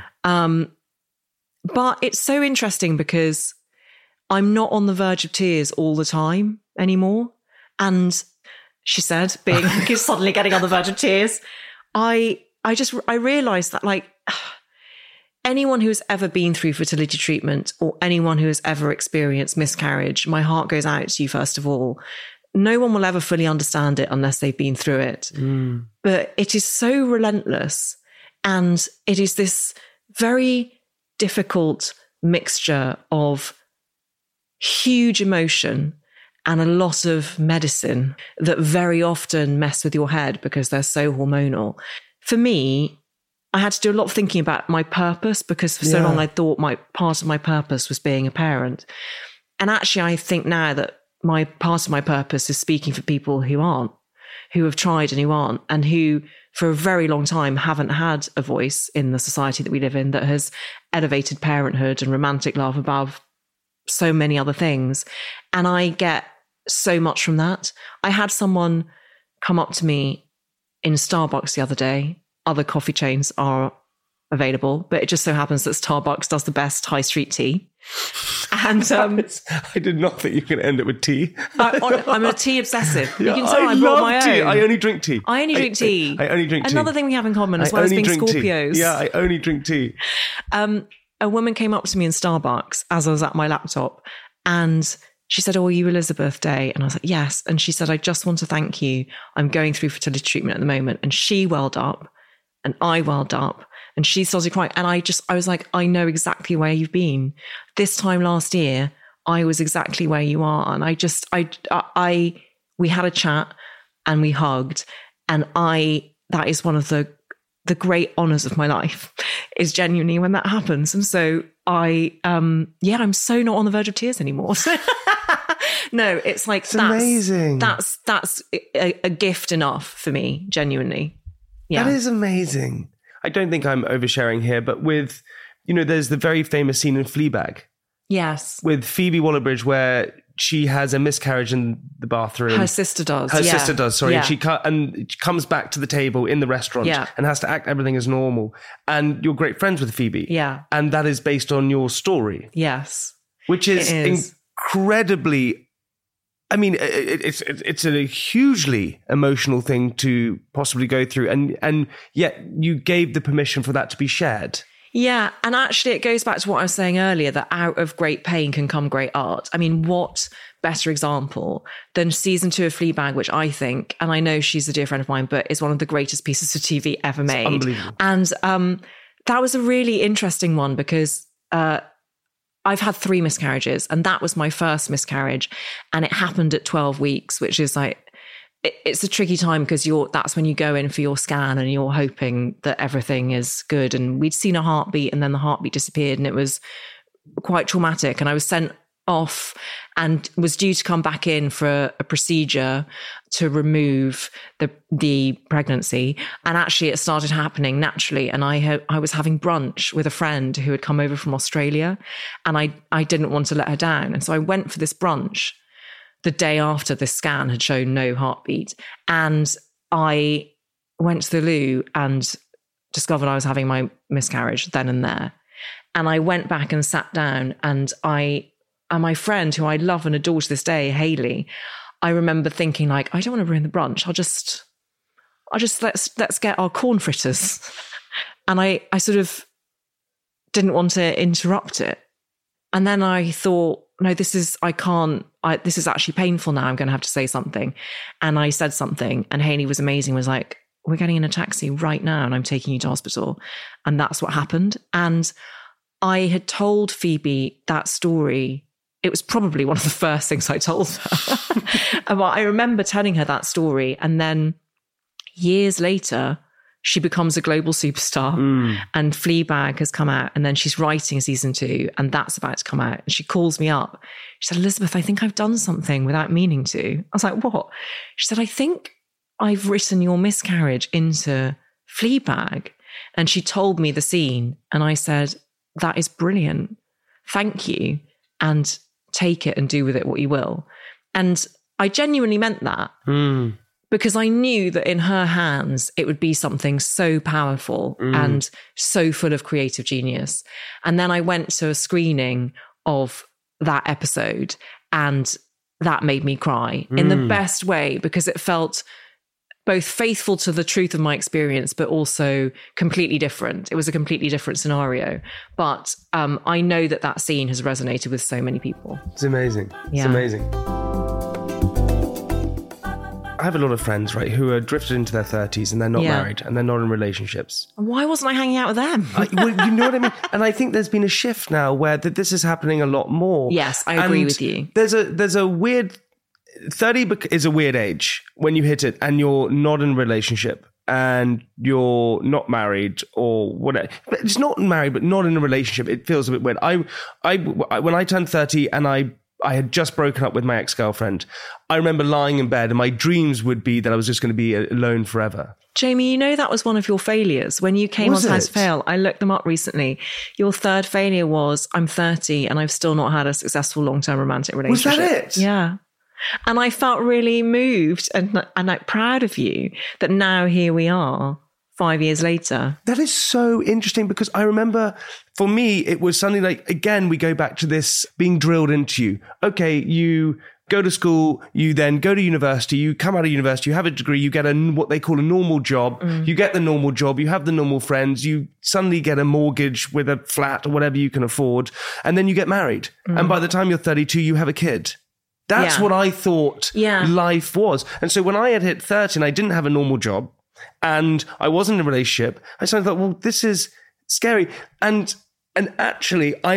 But it's so interesting because I'm not on the verge of tears all the time anymore. And she said, being suddenly getting on the verge of tears, I realized that, like, anyone who's ever been through fertility treatment or anyone who has ever experienced miscarriage, my heart goes out to you, first of all. No one will ever fully understand it unless they've been through it. But it is so relentless. And it is this very difficult mixture of huge emotion and a lot of medicine that very often mess with your head because they're so hormonal. For me, I had to do a lot of thinking about my purpose because for so long I thought part of my purpose was being a parent. And actually, I think now that part of my purpose is speaking for people who aren't, who have tried and who aren't, and who for a very long time haven't had a voice in the society that we live in that has elevated parenthood and romantic love above so many other things. And I get so much from that. I had someone come up to me in Starbucks the other day. Other coffee chains are available, but it just so happens that Starbucks does the best high street tea. And I did not think you could end it with tea. I'm a tea obsessive. Yeah, you can tell I brought my tea. own. I only drink tea. I only drink tea. I only drink tea. Another thing we have in common, as well as being Scorpios. Tea. Yeah, I only drink tea. A woman came up to me in Starbucks as I was at my laptop, and she said, "Oh, are you Elizabeth Day?" And I was like, "Yes." And she said, "I just want to thank you. I'm going through fertility treatment at the moment." And she welled up and I welled up and she started crying. And I was like, I know exactly where you've been. This time last year, I was exactly where you are. And we had a chat and we hugged. And that is one of the great honors of my life, is genuinely when that happens. And so I'm so not on the verge of tears anymore. No, it's like, it's amazing. That's a gift enough for me, genuinely. Yeah. That is amazing. I don't think I'm oversharing here, but with, there's the very famous scene in Fleabag. Yes. With Phoebe Waller-Bridge where she has a miscarriage in the bathroom. Her sister does. Her sister does, sorry. Yeah. And she comes back to the table in the restaurant and has to act everything as normal. And you're great friends with Phoebe. Yeah. And that is based on your story. Yes. Which is incredibly... I mean, it's a hugely emotional thing to possibly go through. And yet you gave the permission for that to be shared. Yeah. And actually, it goes back to what I was saying earlier, that out of great pain can come great art. I mean, what better example than season 2 of Fleabag, which I think, and I know she's a dear friend of mine, but is one of the greatest pieces of TV ever made. It's unbelievable. And that was a really interesting one because I've had 3 miscarriages, and that was my first miscarriage, and it happened at 12 weeks, which is like, it's a tricky time because that's when you go in for your scan and you're hoping that everything is good. And we'd seen a heartbeat and then the heartbeat disappeared, and it was quite traumatic. And I was sent off and was due to come back in for a procedure to remove the pregnancy. And actually it started happening naturally. And I was having brunch with a friend who had come over from Australia, and I didn't want to let her down. And so I went for this brunch the day after the scan had shown no heartbeat. And I went to the loo and discovered I was having my miscarriage then and there. And I went back and sat down, and I my friend, who I love and adore to this day, Hayley, I remember thinking like, I don't want to ruin the brunch. I'll just let's get our corn fritters. And I sort of didn't want to interrupt it. And then I thought, no, this is actually painful now. I'm going to have to say something. And I said something, and Hayley was amazing, was like, we're getting in a taxi right now and I'm taking you to hospital. And that's what happened. And I had told Phoebe that story. It was probably one of the first things I told her. And I remember telling her that story. And then years later, she becomes a global superstar, and Fleabag has come out, and then she's writing season 2, and that's about to come out. And she calls me up. She said, Elizabeth, I think I've done something without meaning to. I was like, what? She said, I think I've written your miscarriage into Fleabag. And she told me the scene, and I said, that is brilliant. Thank you. And take it and do with it what you will. And I genuinely meant that. Because I knew that in her hands, it would be something so powerful and so full of creative genius. And then I went to a screening of that episode, and that made me cry in the best way, because it felt both faithful to the truth of my experience, but also completely different. It was a completely different scenario. But I know that scene has resonated with so many people. It's amazing. Yeah. It's amazing. I have a lot of friends, right, who are drifted into their 30s and they're not married and they're not in relationships. Why wasn't I hanging out with them? Well, you know what I mean? And I think there's been a shift now where this is happening a lot more. Yes, I agree with you. There's a weird... 30 is a weird age when you hit it and you're not in a relationship and you're not married or whatever. But it's not married, but not in a relationship. It feels a bit weird. When I turned 30 and I had just broken up with my ex-girlfriend, I remember lying in bed and my dreams would be that I was just going to be alone forever. Jamie, you know that was one of your failures. When you came on Time to Fail, I looked them up recently. Your third failure was, I'm 30 and I've still not had a successful long-term romantic relationship. Was that it? Yeah. And I felt really moved and like proud of you that now here we are 5 years later. That is so interesting, because I remember for me, it was something like, again, we go back to this being drilled into you. Okay, you go to school, you then go to university, you come out of university, you have a degree, you get what they call a normal job. You get the normal job, you have the normal friends, you suddenly get a mortgage with a flat or whatever you can afford, and then you get married. And by the time you're 32, you have a kid. That's what I thought life was. And so when I had hit 30 and I didn't have a normal job and I wasn't in a relationship, I suddenly thought, well, this is scary. And actually, I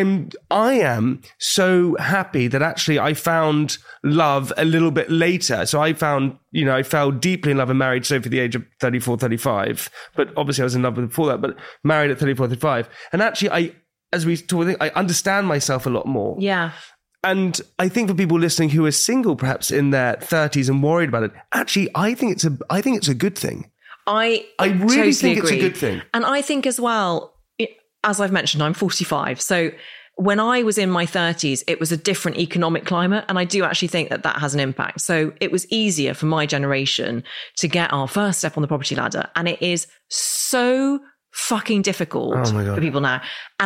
am so happy that actually I found love a little bit later. So I found, I fell deeply in love and married Sophie at the age of 34, 35. But obviously I was in love before that, but married at 34, 35. And actually, as we talk, I understand myself a lot more. Yeah. And I think for people listening who are single, perhaps in their 30s and worried about it, actually, I think it's a good thing. I really totally think agree. It's a good thing. And I think as well, as I've mentioned, I'm 45. So when I was in my 30s, it was a different economic climate. And I do actually think that has an impact. So it was easier for my generation to get our first step on the property ladder. And it is so fucking difficult for people now. And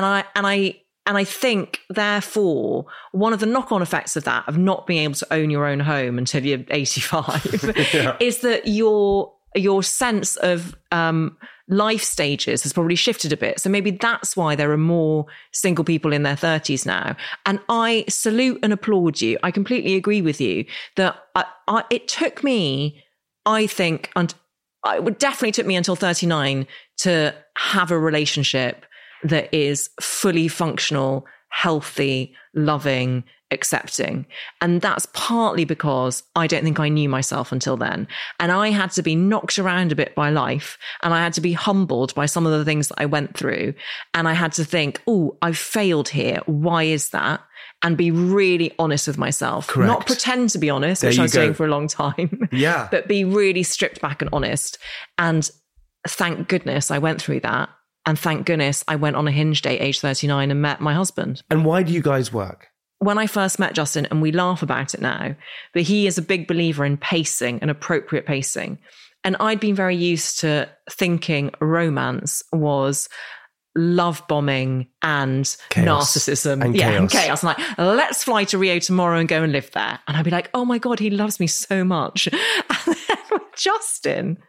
I think, therefore, one of the knock-on effects of that, of not being able to own your own home until you're 85, is that your sense of life stages has probably shifted a bit. So maybe that's why there are more single people in their 30s now. And I salute and applaud you. I completely agree with you that it took me, I think, and it would definitely took me until 39 to have a relationship that is fully functional, healthy, loving, accepting. And that's partly because I don't think I knew myself until then. And I had to be knocked around a bit by life, and I had to be humbled by some of the things that I went through. And I had to think, oh, I've failed here. Why is that? And be really honest with myself. Correct. Not pretend to be honest, which I was doing for a long time. Yeah. But be really stripped back and honest. And thank goodness I went through that. And thank goodness I went on a Hinge date age 39 and met my husband. And why do you guys work? When I first met Justin, and we laugh about it now, but he is a big believer in pacing and appropriate pacing. And I'd been very used to thinking romance was love bombing and Chaos. narcissism. And and chaos. chaos. I'm like, let's fly to Rio tomorrow and go and live there. And I'd be like, oh my God, he loves me so much. And then with Justin,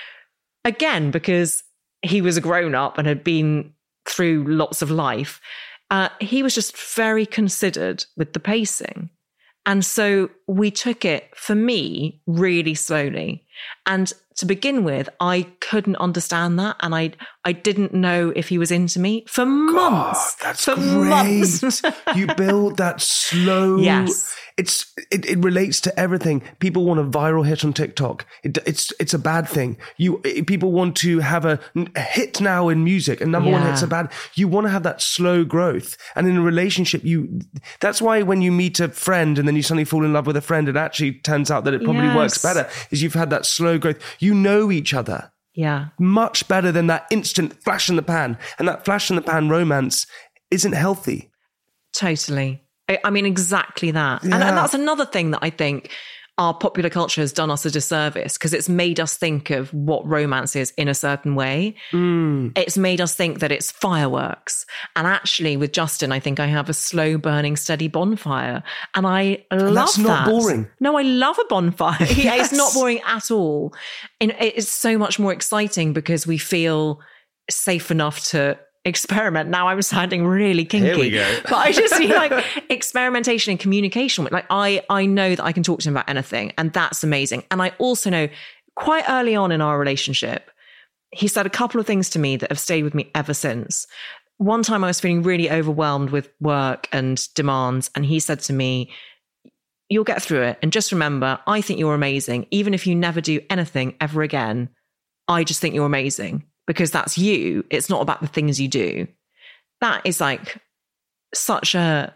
again, because he was a grown-up and had been through lots of life, he was just very considered with the pacing. And so we took it, for me, really slowly. And to begin with, I couldn't understand that. And I didn't know if he was into me for months. God, that's for great. Months. You build that slow. Yes. It relates to everything. People want a viral hit on TikTok. It's a bad thing. People want to have a hit now in music, and number one hit's a bad. You want to have that slow growth, and in a relationship, that's why when you meet a friend and then you suddenly fall in love with a friend, it actually turns out that it probably works better. Is you've had that slow growth. You know each other. Yeah. Much better than that instant flash in the pan, and that flash in the pan romance isn't healthy. Totally. I mean, exactly that. Yeah. And that's another thing that I think our popular culture has done us a disservice, because it's made us think of what romance is in a certain way. It's made us think that it's fireworks. And actually with Justin, I think I have a slow burning, steady bonfire. And I love that's not that. boring. No, I love a bonfire. Yes. It's not boring at all. And it's so much more exciting because we feel safe enough to experiment. Now I'm sounding really kinky. Here we go. But I just mean like experimentation and communication. Like I know that I can talk to him about anything, and that's amazing. And I also know quite early on in our relationship, he said a couple of things to me that have stayed with me ever since. One time I was feeling really overwhelmed with work and demands, and he said to me, "You'll get through it. And just remember, I think you're amazing. Even if you never do anything ever again, I just think you're amazing. Because that's you. It's not about the things you do." That is like such a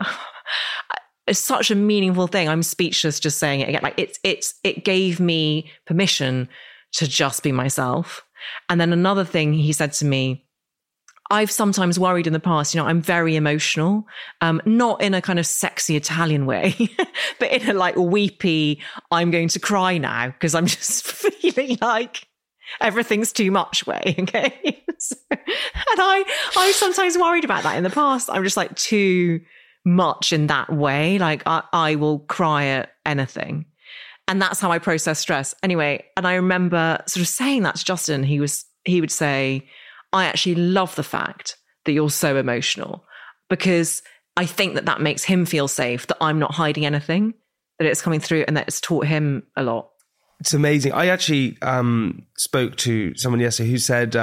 meaningful thing. I'm speechless just saying it again. Like it gave me permission to just be myself. And then another thing he said to me, I've sometimes worried in the past, I'm very emotional, not in a kind of sexy Italian way, but in a like weepy, I'm going to cry now because I'm just feeling like everything's too much way. Okay. And I sometimes worried about that in the past. I'm just like too much in that way. Like I will cry at anything. And that's how I process stress. Anyway, and I remember sort of saying that to Justin. He would say, I actually love the fact that you're so emotional, because I think that makes him feel safe, that I'm not hiding anything, that it's coming through, and that it's taught him a lot. It's amazing. I actually spoke to someone yesterday who said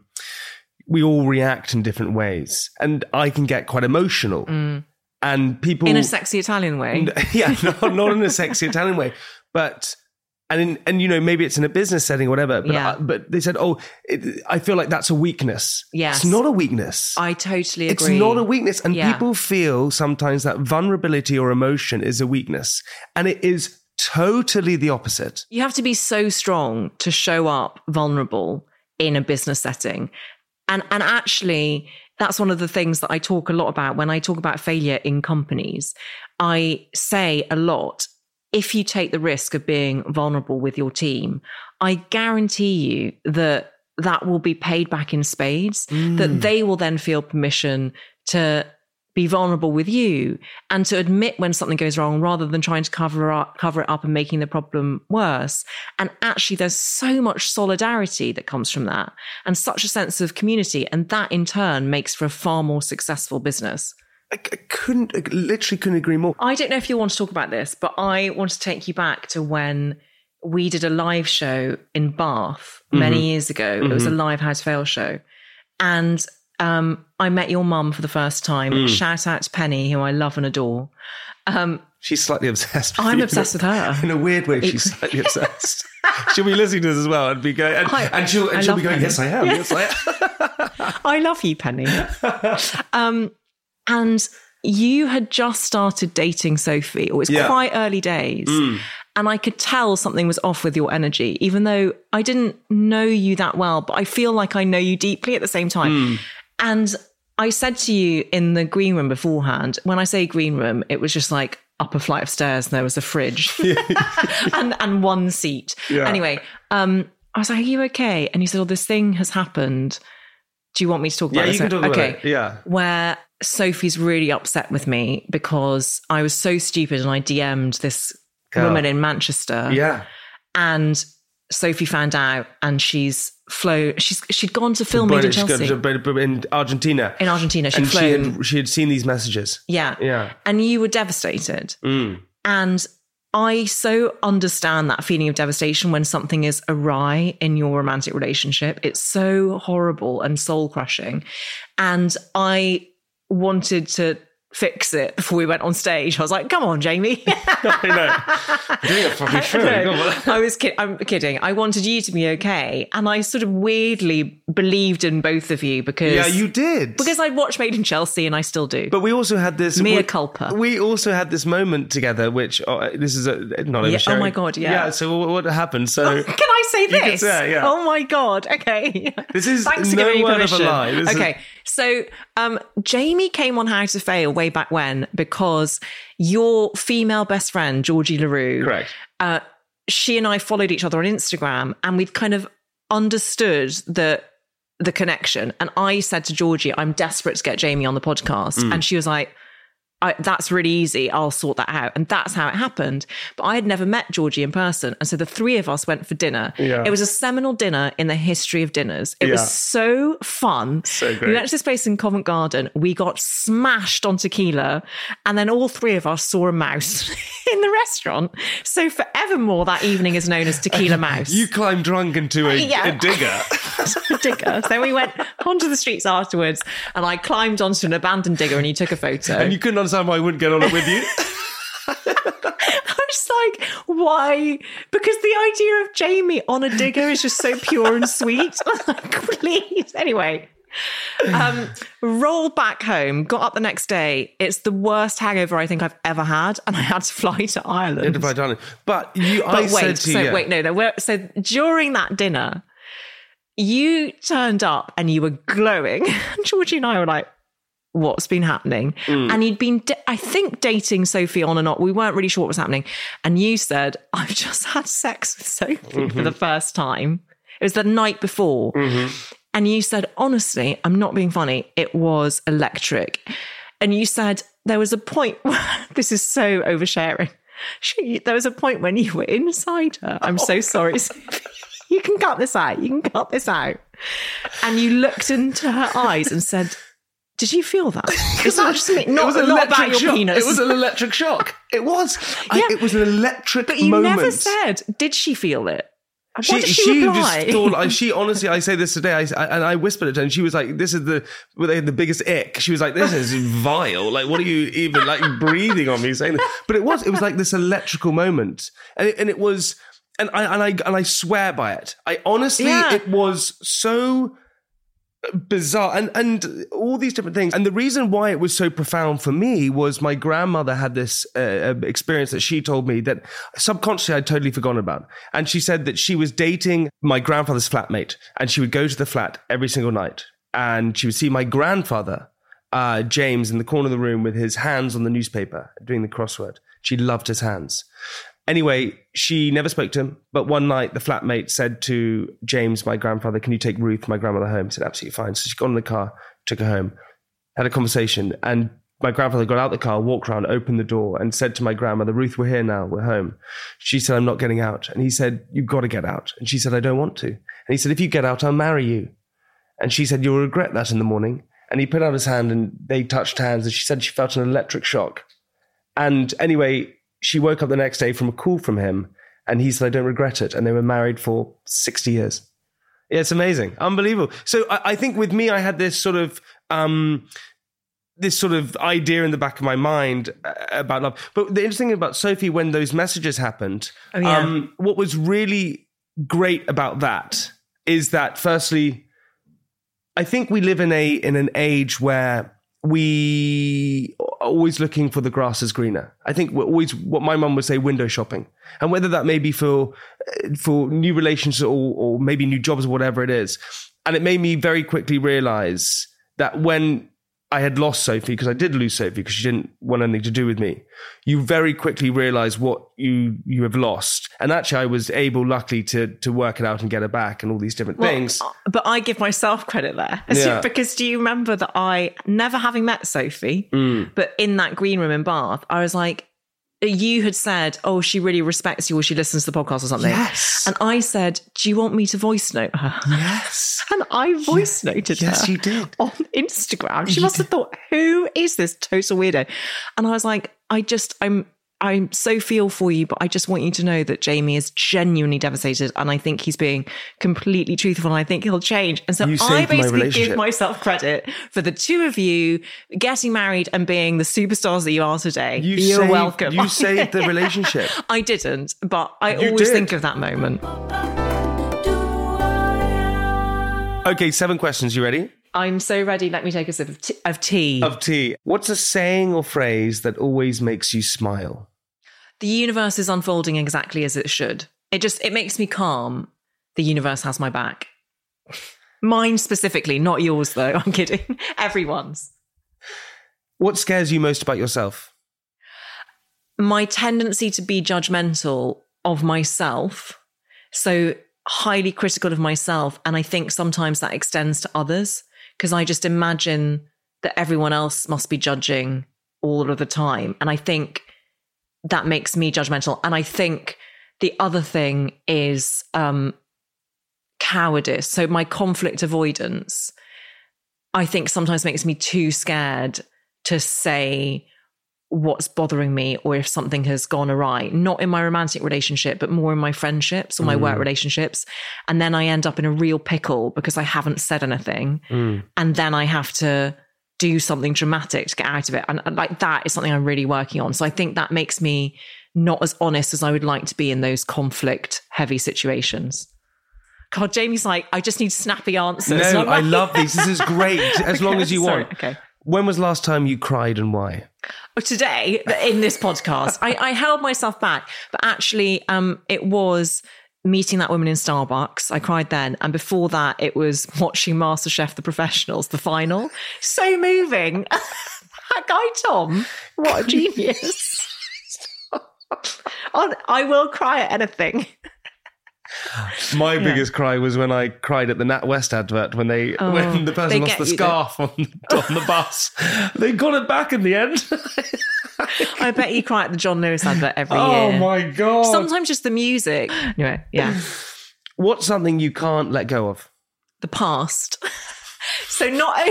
we all react in different ways, and I can get quite emotional. And people in a sexy Italian way. Yeah, not in a sexy Italian way, but and maybe it's in a business setting or whatever. But but they said, I feel like that's a weakness. Yes, it's not a weakness. I totally agree. It's not a weakness, and people feel sometimes that vulnerability or emotion is a weakness, and it is totally the opposite. You have to be so strong to show up vulnerable in a business setting. And actually, that's one of the things that I talk a lot about when I talk about failure in companies. I say a lot, if you take the risk of being vulnerable with your team, I guarantee you that will be paid back in spades, that they will then feel permission to be vulnerable with you and to admit when something goes wrong, rather than trying to cover it up and making the problem worse. And actually, there's so much solidarity that comes from that, and such a sense of community. And that in turn makes for a far more successful business. I literally couldn't agree more. I don't know if you want to talk about this, but I want to take you back to when we did a live show in Bath many years ago. It was a live How to Fail show. And I met your mum for the first time. Shout out to Penny, who I love and adore. She's slightly obsessed with I'm you. obsessed with her. In a weird way, she's slightly obsessed. She'll be listening to this as well and be going, and she'll be going, yes, I am. Yes, I am. I love you, Penny. And you had just started dating Sophie. It was quite early days. And I could tell something was off with your energy, even though I didn't know you that well, but I feel like I know you deeply at the same time. And I said to you in the green room beforehand, when I say green room, it was just like up a flight of stairs and there was a fridge and one seat. Yeah. Anyway, I was like, are you okay? And you said, this thing has happened. Do you want me to talk about Yeah, this? you can talk about Okay. it. Yeah. Where Sophie's really upset with me because I was so stupid and I DM'd this woman in Manchester. Yeah. And Sophie found out and she'd gone to film Made in Chelsea. In Argentina. In Argentina. And flown. she had seen these messages. Yeah. Yeah. And you were devastated. Mm. And I so understand that feeling of devastation when something is awry in your romantic relationship. It's so horrible and soul crushing. And I wanted to fix it before we went on stage. I was like, come on, Jamie. I know. I'm doing a fucking show. I'm kidding. I wanted you to be okay. And I sort of weirdly believed in both of you because... Yeah, you did. Because I'd watched Made in Chelsea and I still do. But we also had this... Mea culpa. We also had this moment together, which... this is not Yeah, oversharing. oh my God, yeah. Yeah, so what happened? So... Can I say this? You can say it, yeah. Oh my God. Okay. This is Thanks for no giving me word of a permission. lie. This Okay. So Jamie came on How to Fail way back when because your female best friend, Georgie LaRue, Correct. She and I followed each other on Instagram and we'd kind of understood the connection. And I said to Georgie, I'm desperate to get Jamie on the podcast. And she was like, that's really easy. I'll sort that out. And that's how it happened. But I had never met Georgie in person. And so the three of us went for dinner. Yeah. It was a seminal dinner in the history of dinners. It was so fun. So great. We went to this place in Covent Garden. We got smashed on tequila. And then all three of us saw a mouse in the restaurant. So forevermore, that evening is known as Tequila Mouse. You climbed drunk into a digger. A digger. So we went onto the streets afterwards and I climbed onto an abandoned digger and you took a photo. And you couldn't understand why I wouldn't get on it with you. I was like, why? Because the idea of Jamie on a digger is just so pure and sweet. I was like, please. Anyway, rolled back home, got up the next day. It's the worst hangover I think I've ever had. And I had to fly to Ireland. But So during that dinner, you turned up and you were glowing. And Georgie and I were like, what's been happening? And you'd been, I think, dating Sophie on and off. We weren't really sure what was happening. And you said, I've just had sex with Sophie for the first time. It was the night before. And you said, honestly, I'm not being funny. It was electric. And you said, there was a point where, this is so oversharing. There was a point when you were inside her. I'm so sorry, Sophie. You can cut this out. You can cut this out. And you looked into her eyes and said, did you feel that? It's not just me. Not about your penis. It was an electric shock. It was. Yeah. It was an electric But you moment. never said, did she feel it? What did She she reply? just thought, she honestly, I say this today, I whispered it to her and she was like, this is the biggest ick. She was like, this is vile. Like, what are you even like breathing on me saying this? But it was like this electrical moment. And it was, and I swear by it. I honestly, it was so bizarre and all these different things. And the reason why it was so profound for me was my grandmother had this experience that she told me that subconsciously I'd totally forgotten about. And she said that she was dating my grandfather's flatmate and she would go to the flat every single night and she would see my grandfather, James, in the corner of the room with his hands on the newspaper doing the crossword. She loved his hands. Anyway, she never spoke to him, but one night the flatmate said to James, my grandfather, can you take Ruth, my grandmother, home? He said, absolutely fine. So she got in the car, took her home, had a conversation, and my grandfather got out the car, walked around, opened the door, and said to my grandmother, Ruth, we're here now, we're home. She said, I'm not getting out. And he said, you've got to get out. And she said, I don't want to. And he said, if you get out, I'll marry you. And she said, you'll regret that in the morning. And he put out his hand and they touched hands, and she said she felt an electric shock. And anyway, she woke up the next day from a call from him and he said, I don't regret it. And they were married for 60 years. Yeah, it's amazing. Unbelievable. So I think with me, I had this sort of idea in the back of my mind about love. But the interesting thing about Sophie, when those messages happened, what was really great about that is that firstly, I think we live in an age where we are always looking for the grass is greener. I think we're always, what my mum would say, window shopping. And whether that may be for new relationships or maybe new jobs or whatever it is. And it made me very quickly realize that when I had lost Sophie, because I did lose Sophie because she didn't want anything to do with me, you very quickly realise what you have lost. And actually I was able, luckily, to work it out and get her back and all these different things. But I give myself credit there. Because do you remember that I, never having met Sophie, but in that green room in Bath, I was like, you had said, oh, she really respects you, or she listens to the podcast or something. Yes. And I said, do you want me to voice note her? Yes. And I voice noted her. Yes, you did. On Instagram. She must have thought, who is this total weirdo? And I was like, I'm so feel for you, but I just want you to know that Jamie is genuinely devastated, and I think he's being completely truthful, and I think he'll change. And so I basically give myself credit for the two of you getting married and being the superstars that you are today. You're welcome. You saved the relationship. I didn't, but I always think of that moment. Okay, 7 questions. You ready? I'm so ready. Let me take a sip of tea. Of tea. What's a saying or phrase that always makes you smile? The universe is unfolding exactly as it should. It makes me calm. The universe has my back. Mine specifically, not yours though. I'm kidding. Everyone's. What scares you most about yourself? My tendency to be judgmental of myself. So highly critical of myself. And I think sometimes that extends to others, because I just imagine that everyone else must be judging all of the time. And I think that makes me judgmental. And I think the other thing is cowardice. So my conflict avoidance, I think sometimes makes me too scared to say what's bothering me, or if something has gone awry, not in my romantic relationship, but more in my friendships or my work relationships. And then I end up in a real pickle because I haven't said anything. And then I have to do something dramatic to get out of it. And like, that is something I'm really working on. So I think that makes me not as honest as I would like to be in those conflict heavy situations. God, Jamie's like, I just need snappy answers. No, I love these. This is great. As long as you want. Okay. When was the last time you cried and why? Today, in this podcast, I held myself back. But actually, it was meeting that woman in Starbucks. I cried then. And before that, it was watching MasterChef The Professionals, the final. So moving. That guy, Tom, what a genius. I will cry at anything. My biggest cry was when I cried at the NatWest advert when the person lost the scarf on the bus. They got it back in the end. I bet you cry at the John Lewis advert every year. Oh my God. Sometimes just the music. Anyway, yeah. What's something you can't let go of? The past. So not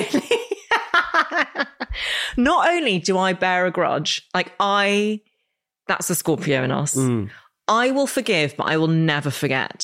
only do I bear a grudge, that's the Scorpio in us. I will forgive, but I will never forget.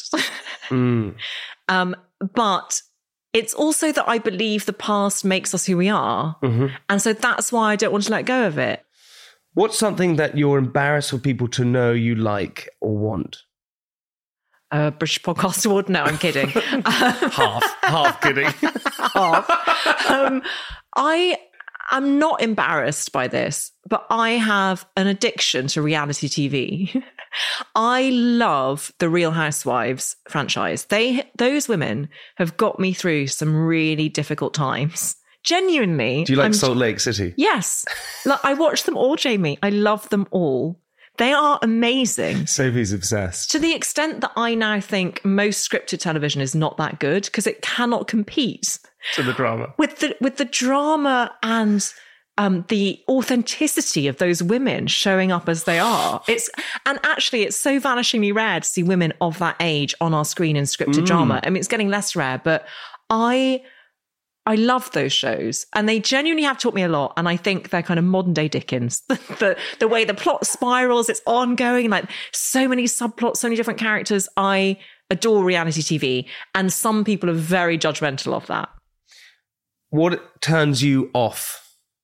But it's also that I believe the past makes us who we are. And so that's why I don't want to let go of it. What's something that you're embarrassed for people to know you like or want? British Podcast Award? No, I'm kidding. half kidding. Half. I'm not embarrassed by this, but I have an addiction to reality TV. I love the Real Housewives franchise. Those women have got me through some really difficult times. Genuinely. Do you like Salt Lake City? Yes. I watch them all, Jamie. I love them all. They are amazing. Sophie's obsessed. To the extent that I now think most scripted television is not that good because it cannot compete to the drama. With the drama and the authenticity of those women showing up as they are. It's so vanishingly rare to see women of that age on our screen in scripted drama. I mean, it's getting less rare, but I love those shows, and they genuinely have taught me a lot. And I think they're kind of modern day Dickens. The way the plot spirals, it's ongoing, like so many subplots, so many different characters. I adore reality TV, and some people are very judgmental of that. What turns you off?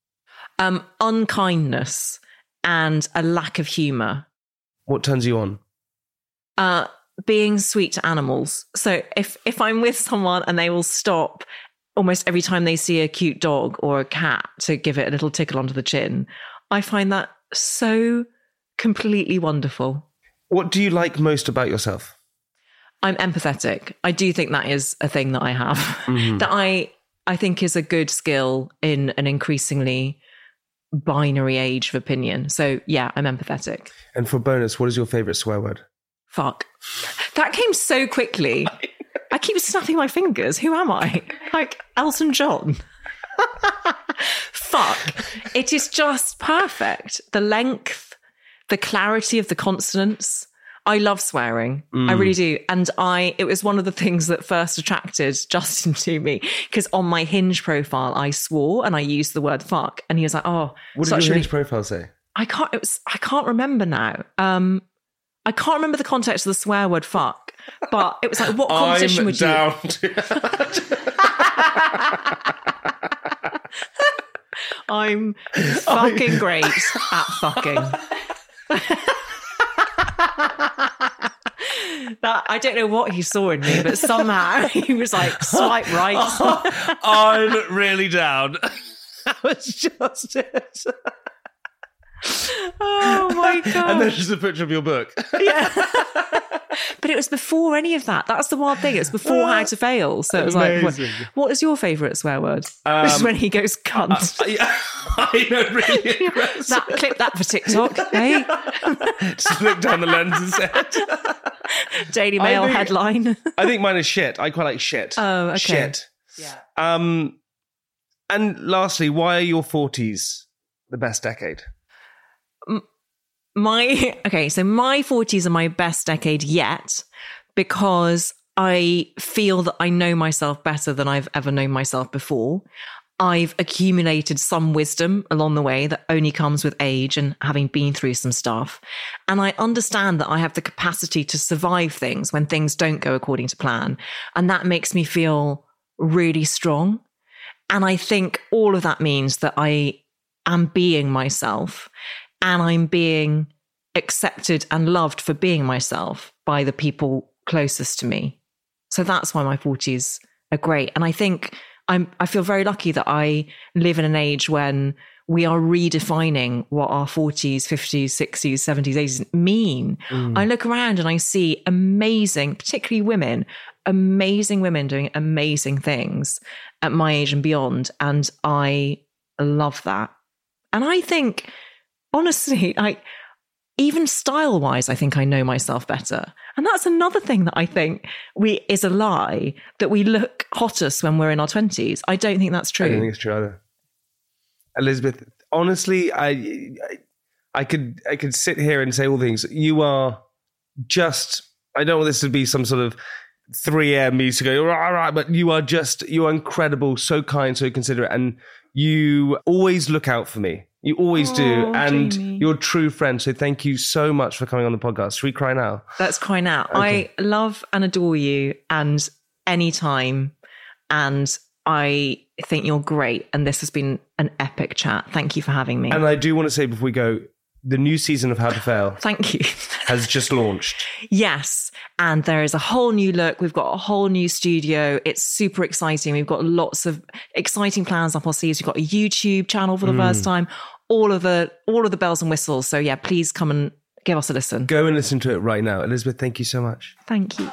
Unkindness and a lack of humour. What turns you on? Being sweet to animals. So if I'm with someone and they will stop almost every time they see a cute dog or a cat to give it a little tickle onto the chin, I find that so completely wonderful. What do you like most about yourself? I'm empathetic. I do think that is a thing that I have. That I think is a good skill in an increasingly binary age of opinion. So yeah, I'm empathetic. And for bonus, what is your favourite swear word? Fuck. That came so quickly. I keep snapping my fingers. Who am I? Like Elton John. Fuck. It is just perfect. The length, the clarity of the consonants. I love swearing. I really do. And it was one of the things that first attracted Justin to me, because on my Hinge profile, I swore and I used the word fuck. And he was like, oh, what did your Hinge profile say? I can't remember now. I can't remember the context of the swear word fuck, but it was like, what competition would you? I'm down I'm fucking great at fucking. That I don't know what he saw in me, but somehow he was like, swipe right. I'm really down. That was just it. Oh my God. And there's just a picture of your book. Yeah. But it was before any of that. That's the wild thing. It's before How to Fail. So it was Amazing. like, what is your favourite swear word? This is when he goes cunt. I know, really. Clip that for TikTok, hey? Just look down the lens and said. Daily Mail headline. I think mine is shit. I quite like shit. Oh, okay. Shit. Yeah. And lastly, why are your 40s the best decade? So my 40s are my best decade yet, because I feel that I know myself better than I've ever known myself before. I've accumulated some wisdom along the way that only comes with age and having been through some stuff. And I understand that I have the capacity to survive things when things don't go according to plan. And that makes me feel really strong. And I think all of that means that I am being myself, and I'm being accepted and loved for being myself by the people closest to me. So that's why my 40s are great. And I think I feel very lucky that I live in an age when we are redefining what our 40s, 50s, 60s, 70s, 80s mean. I look around and I see amazing, particularly women, amazing women doing amazing things at my age and beyond. And I love that. And I think, honestly, even style-wise, I think I know myself better. And that's another thing that I think is a lie, that we look hottest when we're in our 20s. I don't think that's true. I don't think it's true either. Elizabeth, honestly, I could sit here and say all things. You are just, I don't want this to be some sort of 3 a.m. me to go, all right, but you are incredible, so kind, so considerate, and you always look out for me. You always do. And Jamie, you're a true friend. So thank you so much for coming on the podcast. Should we cry now? Let's cry now. Okay. I love and adore you, and anytime. And I think you're great. And this has been an epic chat. Thank you for having me. And I do want to say before we go, the new season of How to Fail Thank you. has just launched. Yes. And there is a whole new look. We've got a whole new studio. It's super exciting. We've got lots of exciting plans up our sleeves. We've got a YouTube channel for the first time. All of the bells and whistles. So yeah, please come and give us a listen. Go and listen to it right now. Elizabeth, thank you so much. Thank you.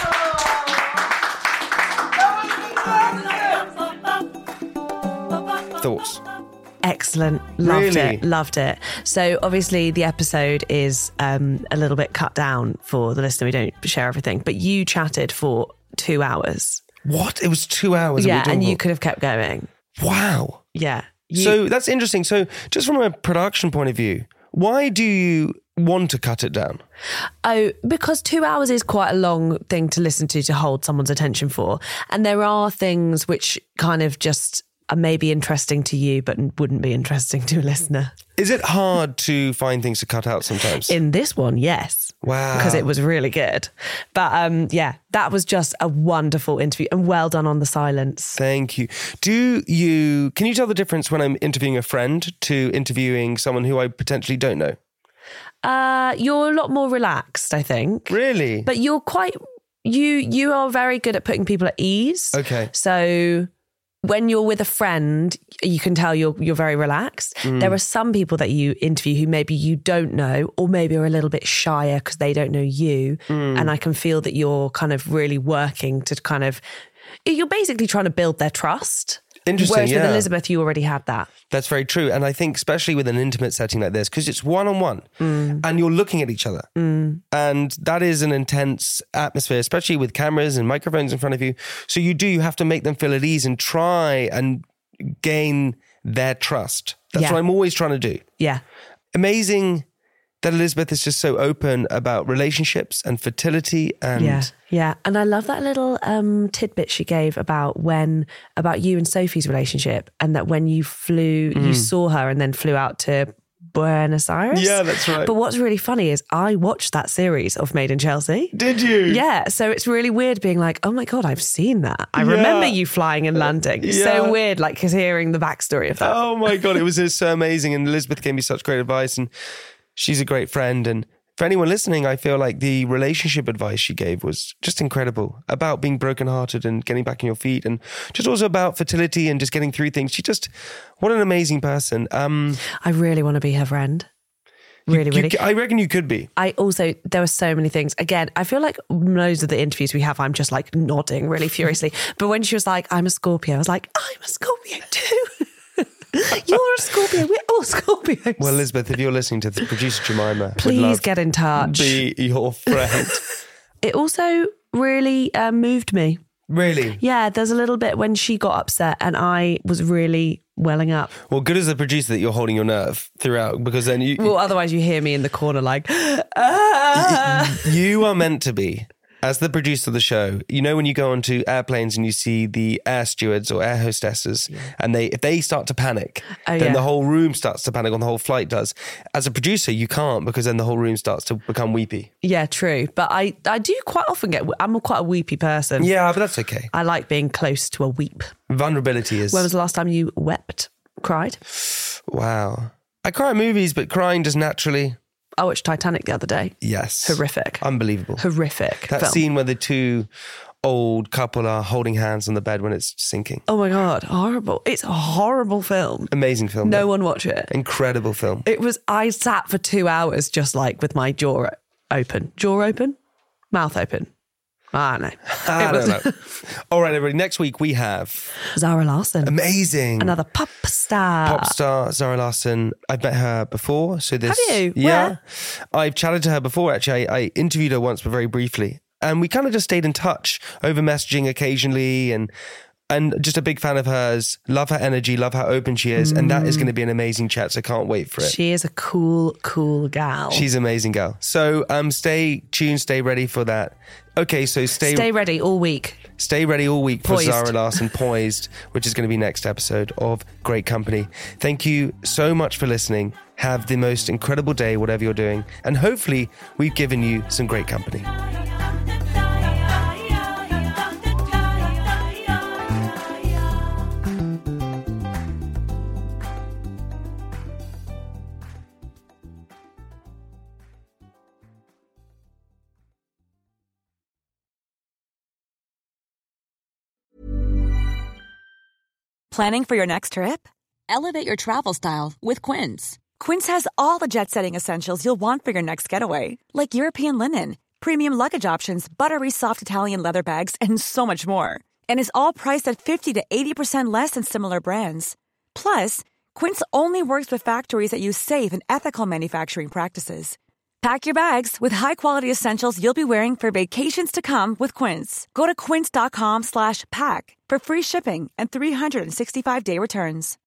Thoughts? Excellent. Loved it. So obviously the episode is a little bit cut down for the listener. We don't share everything, but you chatted for 2 hours. What? It was 2 hours? Yeah, and you could have kept going. Wow. Yeah. So that's interesting. So just from a production point of view, why do you want to cut it down? Oh, because 2 hours is quite a long thing to listen to hold someone's attention for. And there are things which kind of just are maybe interesting to you, but wouldn't be interesting to a listener. Is it hard to find things to cut out sometimes? In this one, yes. Wow. Because it was really good. But yeah, that was just a wonderful interview, and well done on the silence. Thank you. Can you tell the difference when I'm interviewing a friend to interviewing someone who I potentially don't know? You're a lot more relaxed, I think. Really? But you're you are very good at putting people at ease. Okay. So when you're with a friend, you can tell you're very relaxed. There are some people that you interview who maybe you don't know, or maybe are a little bit shyer because they don't know you. And I can feel that you're kind of really working to kind of You're basically trying to build their trust. Interesting, Whereas yeah. with Elizabeth, you already had that. That's very true. And I think especially with an intimate setting like this, because it's one-on-one and you're looking at each other. And that is an intense atmosphere, especially with cameras and microphones in front of you. So you have to make them feel at ease and try and gain their trust. That's what I'm always trying to do. Yeah. Amazing that Elizabeth is just so open about relationships and fertility and Yeah. And I love that little tidbit she gave about you and Sophie's relationship, and that when you flew, you saw her and then flew out to Buenos Aires. Yeah, that's right. But what's really funny is I watched that series of Made in Chelsea. Did you? Yeah. So it's really weird being like, oh my God, I've seen that. I remember you flying and landing. Yeah. So weird, like hearing the backstory of that. Oh my God, it was just so amazing. And Elizabeth gave me such great advice, and she's a great friend. And for anyone listening, I feel like the relationship advice she gave was just incredible about being brokenhearted and getting back on your feet, and just also about fertility and just getting through things. What an amazing person. I really want to be her friend. Really. I reckon you could be. There were so many things. Again, I feel like most of the interviews we have, I'm just like nodding really furiously. But when she was like, I'm a Scorpio, I was like, I'm a Scorpio too. You're a Scorpio. We're all Scorpios. Well, Elizabeth, if you're listening to the producer Jemima, please get in touch. Be your friend. It also really moved me. Really? Yeah, there's a little bit when she got upset and I was really welling up. Well, good as a producer that you're holding your nerve throughout, because then you... Well, otherwise you hear me in the corner like... You are meant to be, as the producer of the show, you know when you go onto airplanes and you see the air stewards or air hostesses, and if they start to panic, then the whole room starts to panic, or the whole flight does. As a producer, you can't, because then the whole room starts to become weepy. Yeah, true. But I do quite often I'm quite a weepy person. Yeah, but that's okay. I like being close to a weep. Vulnerability is... When was the last time you cried? Wow. I cry at movies, but crying just naturally... I watched Titanic the other day. Yes. Horrific. Unbelievable. Horrific That film. scene where the two old couple are holding hands on the bed when it's sinking. Oh my God, horrible. It's a horrible film. Amazing film. No one watch it. Incredible film. I sat for 2 hours just like with my jaw open. Jaw open? Mouth open. I don't know. I don't know. All right, everybody. Next week we have... Zara Larsson. Amazing. Another pop star. Pop star, Zara Larsson. I've met her before. So this... Have you? Yeah. Where? I've chatted to her before, actually. I interviewed her once, but very briefly. And we kind of just stayed in touch over messaging occasionally, and just a big fan of hers. Love her energy, love how open she is. And that is going to be an amazing chat, so can't wait for it. She is a cool gal. She's an amazing gal. So stay tuned, stay ready for that. Okay, so stay ready all week. Stay ready all week for Poised. Zara Larsson, Poised, which is going to be next episode of Great Company. Thank you so much for listening. Have the most incredible day, whatever you're doing. And hopefully we've given you some great company. Planning for your next trip? Elevate your travel style with Quince. Quince has all the jet-setting essentials you'll want for your next getaway, like European linen, premium luggage options, buttery soft Italian leather bags, and so much more. And is all priced at 50 to 80% less than similar brands. Plus, Quince only works with factories that use safe and ethical manufacturing practices. Pack your bags with high-quality essentials you'll be wearing for vacations to come with Quince. Go to quince.com/pack for free shipping and 365-day returns.